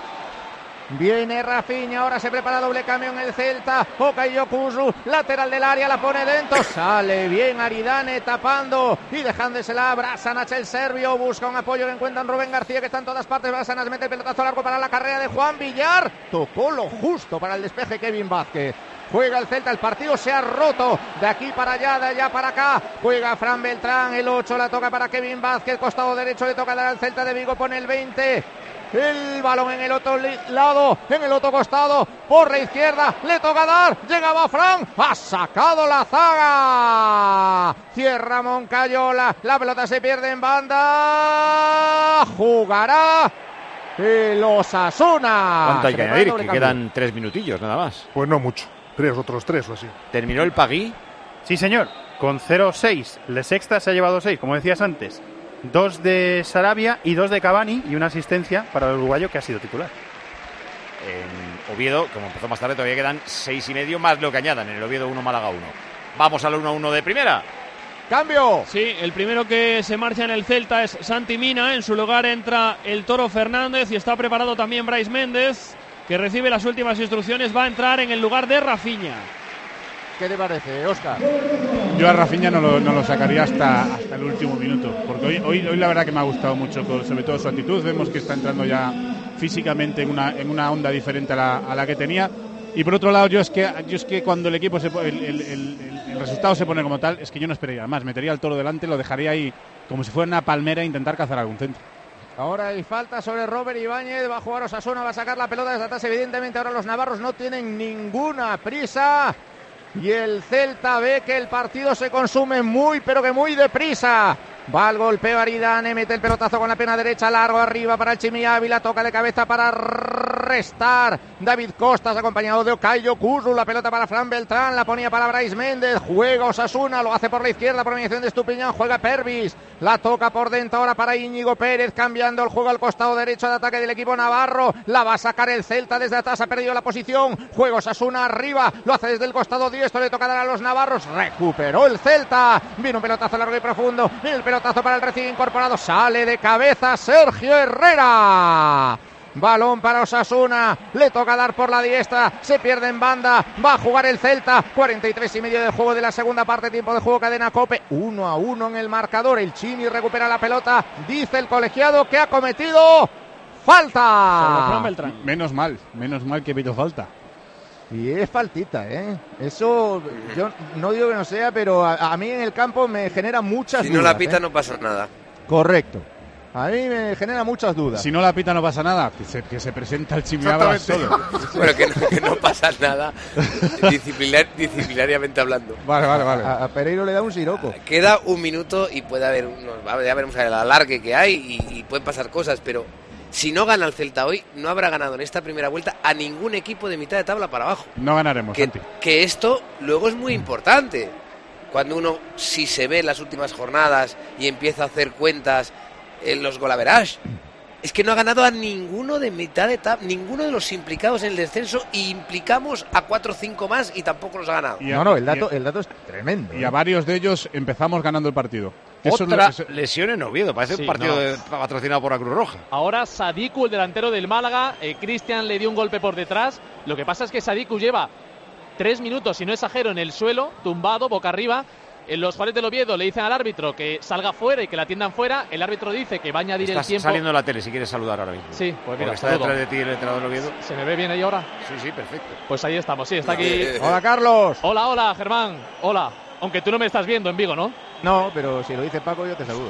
Viene Rafinha, ahora se prepara doble cambio en el Celta. Okayo Kuzu, lateral del área, la pone dentro. Sale bien Aridane tapando y dejándosela. Brásanas, el serbio, busca un apoyo que encuentra en Rubén García, que está en todas partes. Brásanas mete el pelotazo largo para la carrera de Juan Villar. Tocó lo justo para el despeje Kevin Vázquez. Juega el Celta, el partido se ha roto de aquí para allá, de allá para acá. Juega Fran Beltrán, el 8 la toca para Kevin Vázquez, costado derecho le toca dar al Celta de Vigo, pone el 20. El balón en el otro lado, en el otro costado, por la izquierda, le toca dar, llegaba Fran, ha sacado la zaga. Cierra Moncayola, la pelota se pierde en banda. Jugará el Osasuna. ¿Cuánto hay que añadir? Que quedan 3 minutillos nada más. Pues no mucho. Otros 3 o así. ¿Terminó el Pagui? Sí, señor. Con 0-6. De sexta se ha llevado 6, como decías antes. 2 de Sarabia y 2 de Cavani y una asistencia para el uruguayo que ha sido titular. En Oviedo, como empezó más tarde, todavía quedan 6,5 más lo que añadan. En el Oviedo 1, Málaga 1. Vamos al 1-1 de primera. ¡Cambio! Sí, el primero que se marcha en el Celta es Santi Mina. En su lugar entra el Toro Fernández y está preparado también Brais Méndez, que recibe las últimas instrucciones. Va a entrar en el lugar de Rafinha. ¿Qué te parece, Óscar? Yo a Rafinha no lo sacaría hasta el último minuto, porque hoy la verdad que me ha gustado mucho, sobre todo su actitud. Vemos que está entrando ya físicamente en una onda diferente a la que tenía. Y por otro lado, yo es que cuando el equipo el resultado se pone como tal, es que yo no esperaría más. Metería al Toro delante, lo dejaría ahí como si fuera una palmera e intentar cazar algún centro. Ahora hay falta sobre Robert Ibáñez, va a jugar Osasuna, va a sacar la pelota desde atrás. Evidentemente ahora los navarros no tienen ninguna prisa y el Celta ve que el partido se consume muy, pero que muy deprisa. Va al golpeo Aridane, mete el pelotazo con la pierna derecha, largo arriba para el Chimi Ávila, toca de cabeza para restar. David Costas acompañado de Okayo Kurru, la pelota para Fran Beltrán, la ponía para Brais Méndez, juega Osasuna, lo hace por la izquierda por mediación de Estupiñán, juega Pervis, la toca por dentro ahora para Íñigo Pérez, cambiando el juego al costado derecho de ataque del equipo navarro, la va a sacar el Celta desde atrás, ha perdido la posición, juega Osasuna arriba, lo hace desde el costado diestro, le toca dar a los navarros, recuperó el Celta, vino un pelotazo largo y profundo, el pelotazo para el recién incorporado, sale de cabeza Sergio Herrera. Balón para Osasuna, le toca dar por la diestra, se pierde en banda, va a jugar el Celta, 43 y medio de juego de la segunda parte, tiempo de juego Cadena COPE, 1-1 en el marcador, el Chimi recupera la pelota, dice el colegiado que ha cometido falta. Menos mal que pito falta. Y es faltita, eso yo no digo que no sea, pero a mí en el campo me genera muchas dudas. Si no la pita no pasa nada. Correcto. A mí me genera muchas dudas. Si no la pita no pasa nada, que se presenta el Chimiabra solo. Bueno, que no pasa nada disciplinariamente hablando. Vale. A Pereiro le da un siroco. Queda un minuto y puede haber ya veremos el alargue que hay y pueden pasar cosas, pero si no gana el Celta hoy, no habrá ganado en esta primera vuelta a ningún equipo de mitad de tabla para abajo. No ganaremos, que esto luego es muy importante. Cuando uno, si se ve las últimas jornadas y empieza a hacer cuentas en los golaverage, es que no ha ganado a ninguno de mitad de tabla, ninguno de los implicados en el descenso, y implicamos a 4 o 5 más y tampoco los ha ganado. El dato es tremendo. Y a varios de ellos empezamos ganando el partido. Otra lesión en Oviedo, parece un partido patrocinado por la Cruz Roja. Ahora Sadiku, el delantero del Málaga, Cristian le dio un golpe por detrás. Lo que pasa es que Sadiku lleva 3 minutos, si no exagero, en el suelo, tumbado, boca arriba. Los jugadores del Oviedo le dicen al árbitro que salga fuera y que la atiendan fuera. El árbitro dice que va a añadir el tiempo. Estás saliendo en la tele, si quieres saludar ahora mismo. Sí, pues mira, está detrás de ti el entrenador del Oviedo. ¿Se me ve bien ahí ahora? Sí, perfecto. Pues ahí estamos, sí, está aquí. Hola, Carlos. Hola, Germán. Hola. Aunque tú no me estás viendo en Vigo, ¿no? No, pero si lo dice Paco, yo te saludo.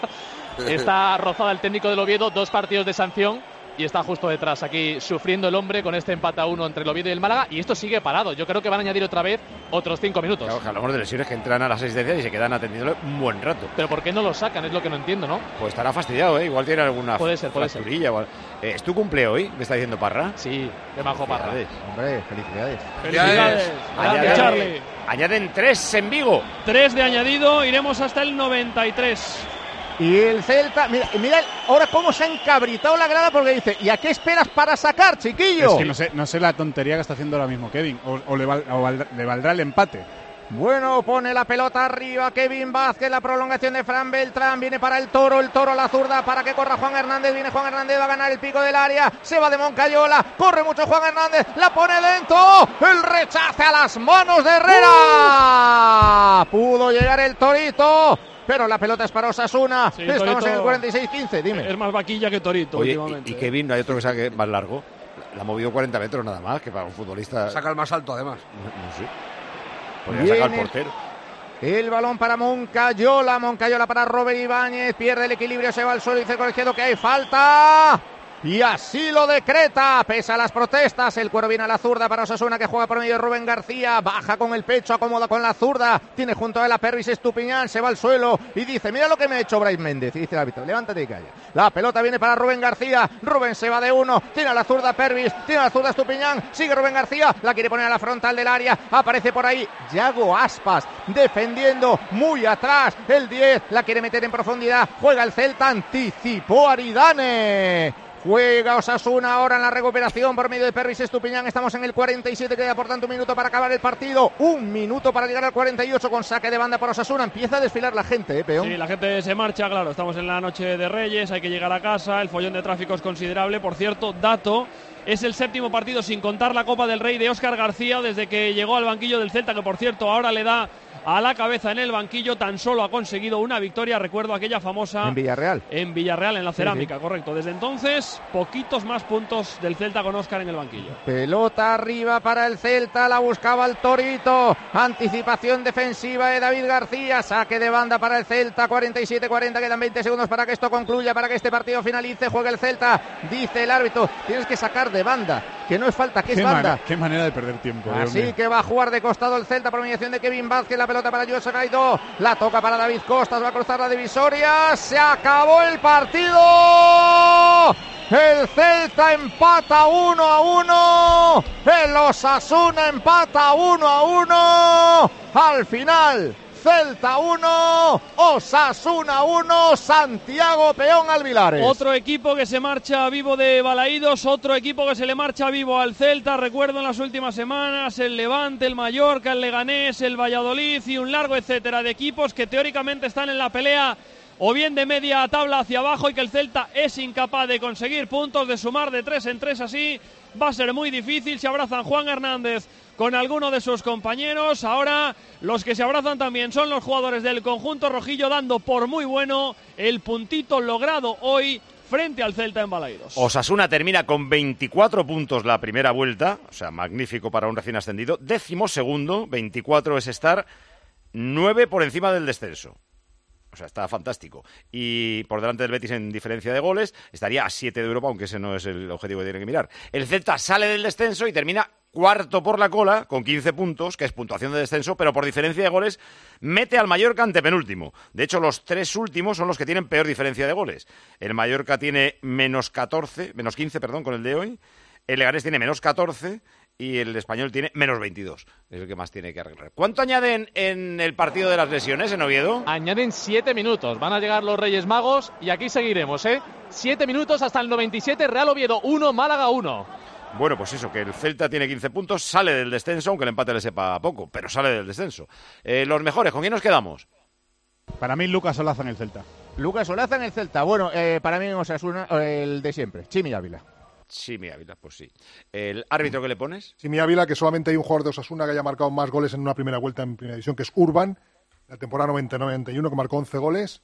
Está rozada el técnico del Oviedo, 2 partidos de sanción. Y está justo detrás, aquí sufriendo el hombre con este empate a 1 entre el Oviedo y el Málaga. Y esto sigue parado. Yo creo que van a añadir otra vez otros 5 minutos. Claro, hablamos de lesiones que entran a las 6 de día y se quedan atendiéndole un buen rato. Pero ¿por qué no lo sacan? Es lo que no entiendo, ¿no? Pues estará fastidiado, ¿eh? Igual tiene alguna fracturilla. Puede ser. ¿Es tu cumpleo hoy? ¿Me está diciendo Parra? Sí, qué majo Parra. Hombre, felicidades. Grande, Charlie. Añaden 3 en Vigo. 3 de añadido, iremos hasta el 93. Y el Celta, mira ahora cómo se ha encabritado la grada, porque dice, ¿y a qué esperas para sacar, chiquillo? Es que no sé la tontería que está haciendo ahora mismo Kevin, o le valdrá el empate. Bueno, pone la pelota arriba Kevin Vázquez, la prolongación de Fran Beltrán, viene para el Toro a la zurda para que corra Juan Hernández, viene Juan Hernández, va a ganar el pico del área, se va de Moncayola, corre mucho Juan Hernández, la pone dentro, el rechace a las manos de Herrera, pudo llegar el Torito, pero la pelota es para Osasuna. Sí, estamos Torito, en el 46-15, dime. Es más vaquilla que Torito. Oye, últimamente. y Kevin, no hay otro que saque más largo. La ha movido 40 metros nada más, que para un futbolista... Saca el más alto, además. No sé. Podría sacar al portero. El balón para Moncayola para Robert Ibáñez, pierde el equilibrio, se va al suelo, dice el colegiado que hay falta. Y así lo decreta, pese a las protestas, el cuero viene a la zurda para Osasuna, que juega por medio de Rubén García, baja con el pecho, acomoda con la zurda, tiene junto a él a Pervis Estupiñán, se va al suelo y dice, mira lo que me ha hecho Brais Méndez, y dice el árbitro, levántate y calla. La pelota viene para Rubén García, Rubén se va de 1, tiene a la zurda Pervis, tiene a la zurda Estupiñán, sigue Rubén García, la quiere poner a la frontal del área, aparece por ahí Yago Aspas, defendiendo muy atrás, el 10, la quiere meter en profundidad, juega el Celta, anticipó Aridane. Juega Osasuna ahora en la recuperación por medio de Pervis Estupiñán. Estamos en el 47, queda por tanto un minuto para acabar el partido. 1 minuto para llegar al 48 con saque de banda por Osasuna. Empieza a desfilar la gente, Peón. Sí, la gente se marcha, claro. Estamos en la noche de Reyes, hay que llegar a casa. El follón de tráfico es considerable. Por cierto, dato, es el 7º partido sin contar la Copa del Rey de Óscar García desde que llegó al banquillo del Celta, que por cierto ahora le da a la cabeza en el banquillo, tan solo ha conseguido una victoria, recuerdo aquella famosa en Villarreal, en la Cerámica, sí. Correcto, desde entonces poquitos más puntos del Celta con Óscar en el banquillo. Pelota arriba para el Celta, la buscaba el Torito, anticipación defensiva de David García, saque de banda para el Celta, 47-40, quedan 20 segundos para que esto concluya, para que este partido finalice, juega el Celta, dice el árbitro, tienes que sacar de banda, que no es falta, que es banda. Qué manera de perder tiempo. Así que va a jugar de costado el Celta por mediación de Kevin Vázquez, la pelota para José Gaidó, la toca para David Costas, va a cruzar la divisoria, se acabó el partido. El Celta empata 1-1. El Osasuna empata 1-1. Al final, Celta 1, Osasuna 1, Santiago Peón Alvilares. Otro equipo que se marcha vivo de Balaídos, otro equipo que se le marcha vivo al Celta. Recuerdo en las últimas semanas el Levante, el Mallorca, el Leganés, el Valladolid y un largo etcétera de equipos que teóricamente están en la pelea o bien de media tabla hacia abajo y que el Celta es incapaz de conseguir puntos, de sumar de 3 en 3 así. Va a ser muy difícil. Se abrazan Juan Hernández con alguno de sus compañeros. Ahora los que se abrazan también son los jugadores del conjunto rojillo, dando por muy bueno el puntito logrado hoy frente al Celta en Balaídos. Osasuna termina con 24 puntos la primera vuelta, o sea, magnífico para un recién ascendido. 12º, 24 es estar 9 por encima del descenso. O sea, está fantástico. Y por delante del Betis en diferencia de goles, estaría a 7 de Europa, aunque ese no es el objetivo que tiene que mirar. El Celta sale del descenso y termina cuarto por la cola, con 15 puntos, que es puntuación de descenso, pero por diferencia de goles mete al Mallorca antepenúltimo. De hecho, los 3 últimos son los que tienen peor diferencia de goles. El Mallorca tiene menos 15, con el de hoy. El Leganés tiene menos 14 y el Español tiene menos 22. Es el que más tiene que arreglar. ¿Cuánto añaden en el partido de las lesiones en Oviedo? Añaden 7 minutos. Van a llegar los Reyes Magos y aquí seguiremos, 7 minutos hasta el 97. Real Oviedo 1, Málaga 1. Bueno, pues eso, que el Celta tiene 15 puntos, sale del descenso, aunque el empate le sepa poco, pero sale del descenso. Los mejores, ¿con quién nos quedamos? Para mí, Lucas Olaza en el Celta. Lucas Olaza en el Celta. Bueno, para mí Osasuna, el de siempre, Chimi Ávila. Chimi Ávila, pues sí. ¿El árbitro que le pones? Chimi Ávila, que solamente hay un jugador de Osasuna que haya marcado más goles en una primera vuelta en Primera División, que es Urban, la temporada 90-91, que marcó 11 goles.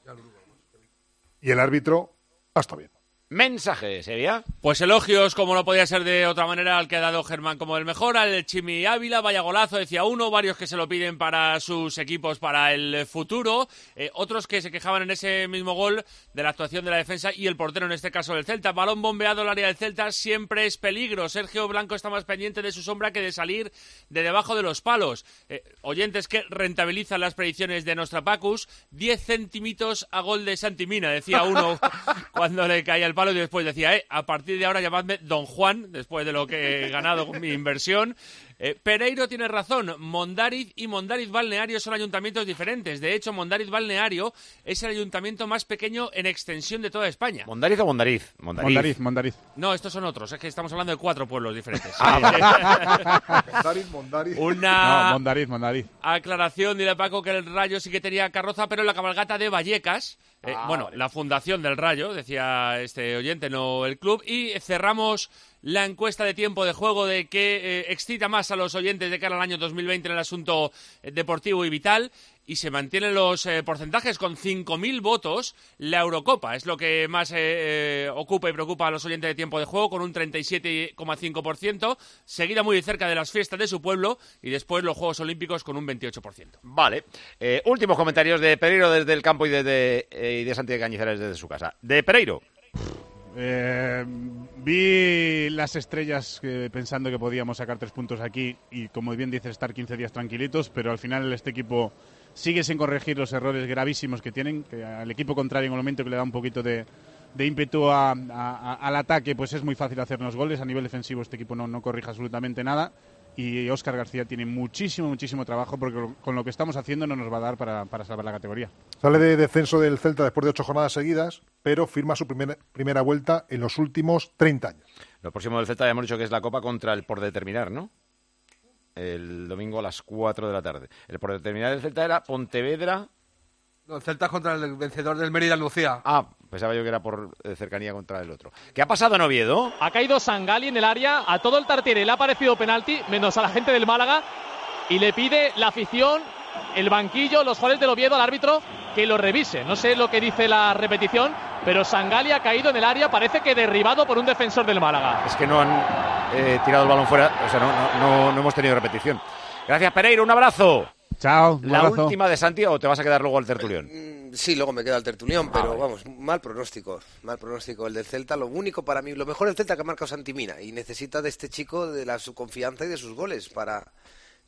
Y el árbitro está bien. Mensaje, ¿sería? Pues elogios, como no podía ser de otra manera, al que ha dado Germán como el mejor, al Chimi Ávila, vaya golazo, decía uno, varios que se lo piden para sus equipos para el futuro, otros que se quejaban en ese mismo gol de la actuación de la defensa y el portero, en este caso del Celta. Balón bombeado al área del Celta, siempre es peligro. Sergio Blanco está más pendiente de su sombra que de salir de debajo de los palos. Oyentes que rentabilizan las predicciones de Nostrapacus, 10 centímetros a gol de Santimina, decía uno cuando le caía el palo, y después decía, a partir de ahora llamadme Don Juan, después de lo que he ganado con mi inversión. Pereiro tiene razón, Mondariz y Mondariz Balneario son ayuntamientos diferentes. De hecho, Mondariz Balneario es el ayuntamiento más pequeño en extensión de toda España. ¿Mondariz o Mondariz? Mondariz. No, estos son otros, es que estamos hablando de 4 pueblos diferentes. Mondariz. Mondariz. Aclaración, dirá Paco, que el Rayo sí que tenía carroza, pero en la cabalgata de Vallecas, vale. La fundación del Rayo, decía este oyente, no el club. Y cerramos la encuesta de tiempo de juego de que excita más a los oyentes de cara al año 2020 en el asunto deportivo y vital, y se mantienen los porcentajes con 5.000 votos. La Eurocopa es lo que más ocupa y preocupa a los oyentes de tiempo de juego, con un 37,5%, seguida muy cerca de las fiestas de su pueblo, y después los Juegos Olímpicos con un 28%. Vale. Últimos comentarios de Pereiro desde el campo y de Santi de Cañizares desde su casa. De Pereiro. Vi las estrellas pensando que podíamos sacar 3 puntos aquí y, como bien dices, estar 15 días tranquilitos, pero al final este equipo sigue sin corregir los errores gravísimos que tienen, que al equipo contrario, en el momento que le da un poquito de ímpetu al ataque, pues es muy fácil hacernos goles. A nivel defensivo este equipo no corrige absolutamente nada, y Óscar García tiene muchísimo trabajo, porque con lo que estamos haciendo no nos va a dar para salvar la categoría. Sale de descenso del Celta después de 8 jornadas seguidas, pero firma su primera vuelta en los últimos 30 años. Lo próximo del Celta ya hemos dicho que es la Copa contra el Por Determinar, ¿no? El domingo a las 4 de la tarde. El Por Determinar del Celta era Pontevedra. No, el Celta contra el vencedor del Mérida Lucía. Ah, pensaba yo que era por cercanía contra el otro. ¿Qué ha pasado en Oviedo? Ha caído Sangali en el área, a todo el Tartiere le ha parecido penalti, menos a la gente del Málaga, y le pide la afición, el banquillo, los jugadores del Oviedo al árbitro que lo revise. No sé lo que dice la repetición, pero Sangali ha caído en el área, parece que derribado por un defensor del Málaga. Es que no han tirado el balón fuera, o sea, no hemos tenido repetición. Gracias, Pereiro, un abrazo. Chao. ¿La última de Santi o te vas a quedar luego al tertulión? Sí, luego me queda el tertulión, pero vamos, mal pronóstico el del Celta. Lo único para mí, lo mejor del Celta que ha marcado Santi Mina, y necesita de este chico, de su confianza y de sus goles para...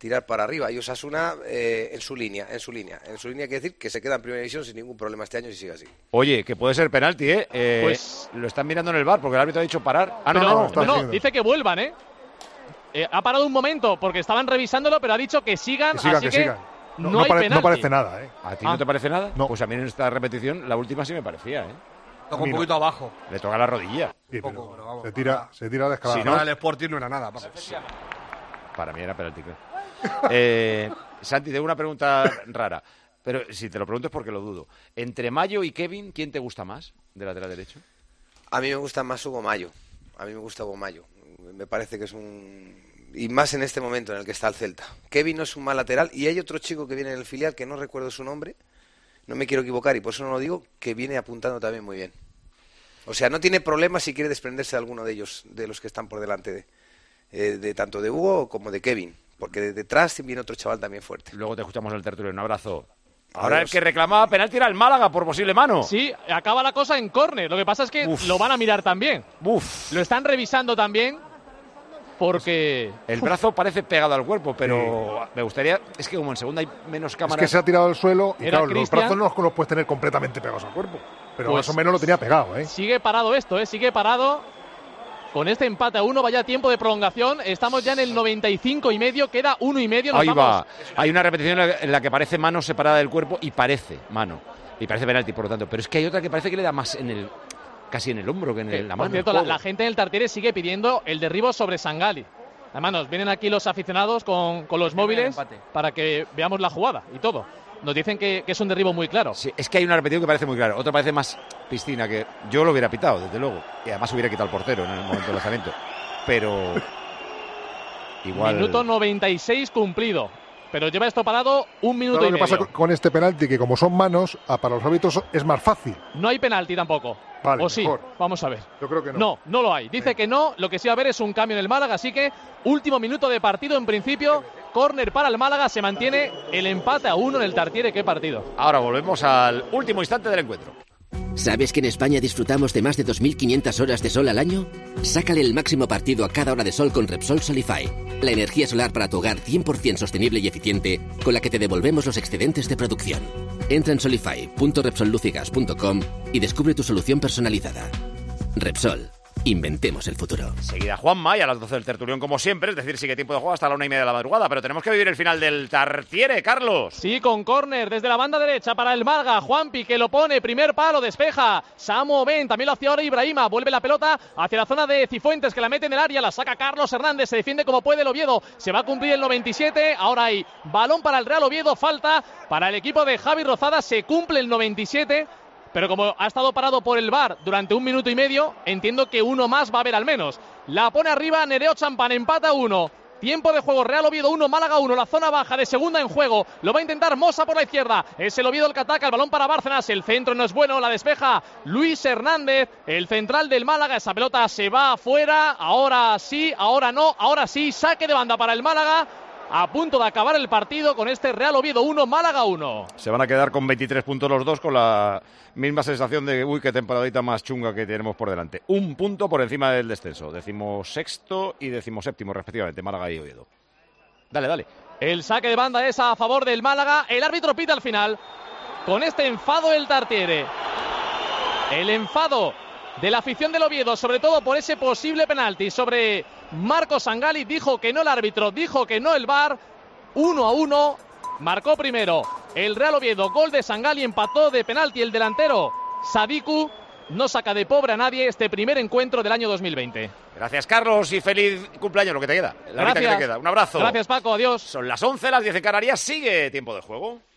tirar para arriba. Y Osasuna en su línea quiere decir que se queda en primera división sin ningún problema este año si sigue así. Oye, que puede ser penalti, Pues lo están mirando en el VAR porque el árbitro ha dicho parar. No, dice que vuelvan, ha parado un momento porque estaban revisándolo, pero ha dicho que sigan, así que sigan. no hay penalti. No parece nada, ¿A ti no te parece nada? No. Pues a mí en esta repetición, la última sí me parecía, Toca un poquito abajo. Le toca la rodilla. Sí, se tira descarado. Si no, el Sporting no era nada. Para mí era penalti. Santi, tengo una pregunta rara, pero si te lo pregunto es porque lo dudo. Entre Mayo y Kevin, ¿quién te gusta más de lateral derecho? A mí me gusta más Hugo Mayo. Me parece que es y más en este momento en el que está el Celta. Kevin no es un mal lateral y hay otro chico que viene en el filial que no recuerdo su nombre, no me quiero equivocar y por eso no lo digo, que viene apuntando también muy bien. O sea, no tiene problemas si quiere desprenderse de alguno de ellos, de los que están por delante de tanto de Hugo como de Kevin, porque detrás viene otro chaval también fuerte. Luego te escuchamos en el tertulio. Un abrazo. Ahora el que reclamaba penalti era el Málaga por posible mano. Sí, acaba la cosa en córner. Lo que pasa es que lo van a mirar también. Lo están revisando también porque... El brazo parece pegado al cuerpo, pero me gustaría... Es que como en segunda hay menos cámaras... Es que se ha tirado al suelo y claro, los Cristian. brazos no los puedes tener completamente pegados al cuerpo. Pero Pues más o menos lo tenía pegado, Sigue parado esto, sigue parado. Con este empate a 1, vaya tiempo de prolongación. Estamos ya en el 95,5, queda 1,5. Ahí va. Hay una repetición en la que parece mano separada del cuerpo y parece mano. Y parece penalti, por lo tanto. Pero es que hay otra que parece que le da más casi en el hombro que en la mano. Por cierto, la gente en el Tartiere sigue pidiendo el derribo sobre Sangali. Además, nos vienen aquí los aficionados con los móviles para que veamos la jugada y todo. Nos dicen que es un derribo muy claro. Sí, es que hay una repetición que parece muy clara. Otra parece más piscina, que yo lo hubiera pitado, desde luego. Y además hubiera quitado el portero en el momento del lanzamiento. Pero igual... Minuto 96 cumplido. Pero lleva esto parado 1 minuto Claro, y lo que medio. pasa con este penalti, que como son manos, para los árbitros es más fácil. No hay penalti tampoco. Vale, ¿O sí? mejor. Vamos a ver. Yo creo que no. No, no lo hay. Dice que no. Lo que sí va a haber es un cambio en el Málaga. Así que último minuto de partido en principio. Córner para el Málaga. Se mantiene el empate a 1 en el Tartiere. ¿Qué partido? Ahora volvemos al último instante del encuentro. ¿Sabes que en España disfrutamos de más de 2.500 horas de sol al año? Sácale el máximo partido a cada hora de sol con Repsol Solify, la energía solar para tu hogar 100% sostenible y eficiente, con la que te devolvemos los excedentes de producción. Entra en solify.repsollucigas.com y descubre tu solución personalizada. Repsol. Inventemos el futuro. Seguida Juanma y a las 12 del tertulión como siempre, es decir, sigue tiempo de juego hasta la 1:30 de la madrugada, pero tenemos que vivir el final del Tartiere, Carlos. Sí, con córner desde la banda derecha para el Málaga. Juanpi que lo pone, primer palo, despeja. Samu Ben, también lo hacía ahora Ibrahima. Vuelve la pelota hacia la zona de Cifuentes que la mete en el área, la saca Carlos Hernández, se defiende como puede el Oviedo. Se va a cumplir el 97, ahora hay balón para el Real Oviedo, falta para el equipo de Javi Rozada, se cumple el 97. Pero como ha estado parado por el VAR durante 1 minuto y medio, entiendo que uno más va a haber al menos. La pone arriba Nereo Champán, empata 1. Tiempo de juego, Real Oviedo 1, Málaga 1. La zona baja de segunda en juego. Lo va a intentar Mosa por la izquierda. Es el Oviedo el que ataca, el balón para Bárcenas. El centro no es bueno, la despeja Luis Hernández, el central del Málaga. Esa pelota se va afuera. Ahora sí, ahora no, ahora sí. Saque de banda para el Málaga. A punto de acabar el partido con este Real Oviedo 1, Málaga 1. Se van a quedar con 23 puntos los dos, con la misma sensación de uy, qué temporadita más chunga que tenemos por delante. 1 punto por encima del descenso. 16º y 17º respectivamente, Málaga y Oviedo. Dale. El saque de banda es a favor del Málaga. El árbitro pita al final. Con este enfado del Tartiere. El enfado de la afición del Oviedo, sobre todo por ese posible penalti sobre Marco Sangali. Dijo que no el árbitro, dijo que no el VAR. 1-1, marcó primero el Real Oviedo, gol de Sangali, empató de penalti el delantero Sadiku. No saca de pobre a nadie este primer encuentro del año 2020. Gracias, Carlos, y feliz cumpleaños, lo que te queda. La vida que te queda. Un abrazo. Gracias, Paco, adiós. Son las 11, las 10 en Canarias, sigue tiempo de juego.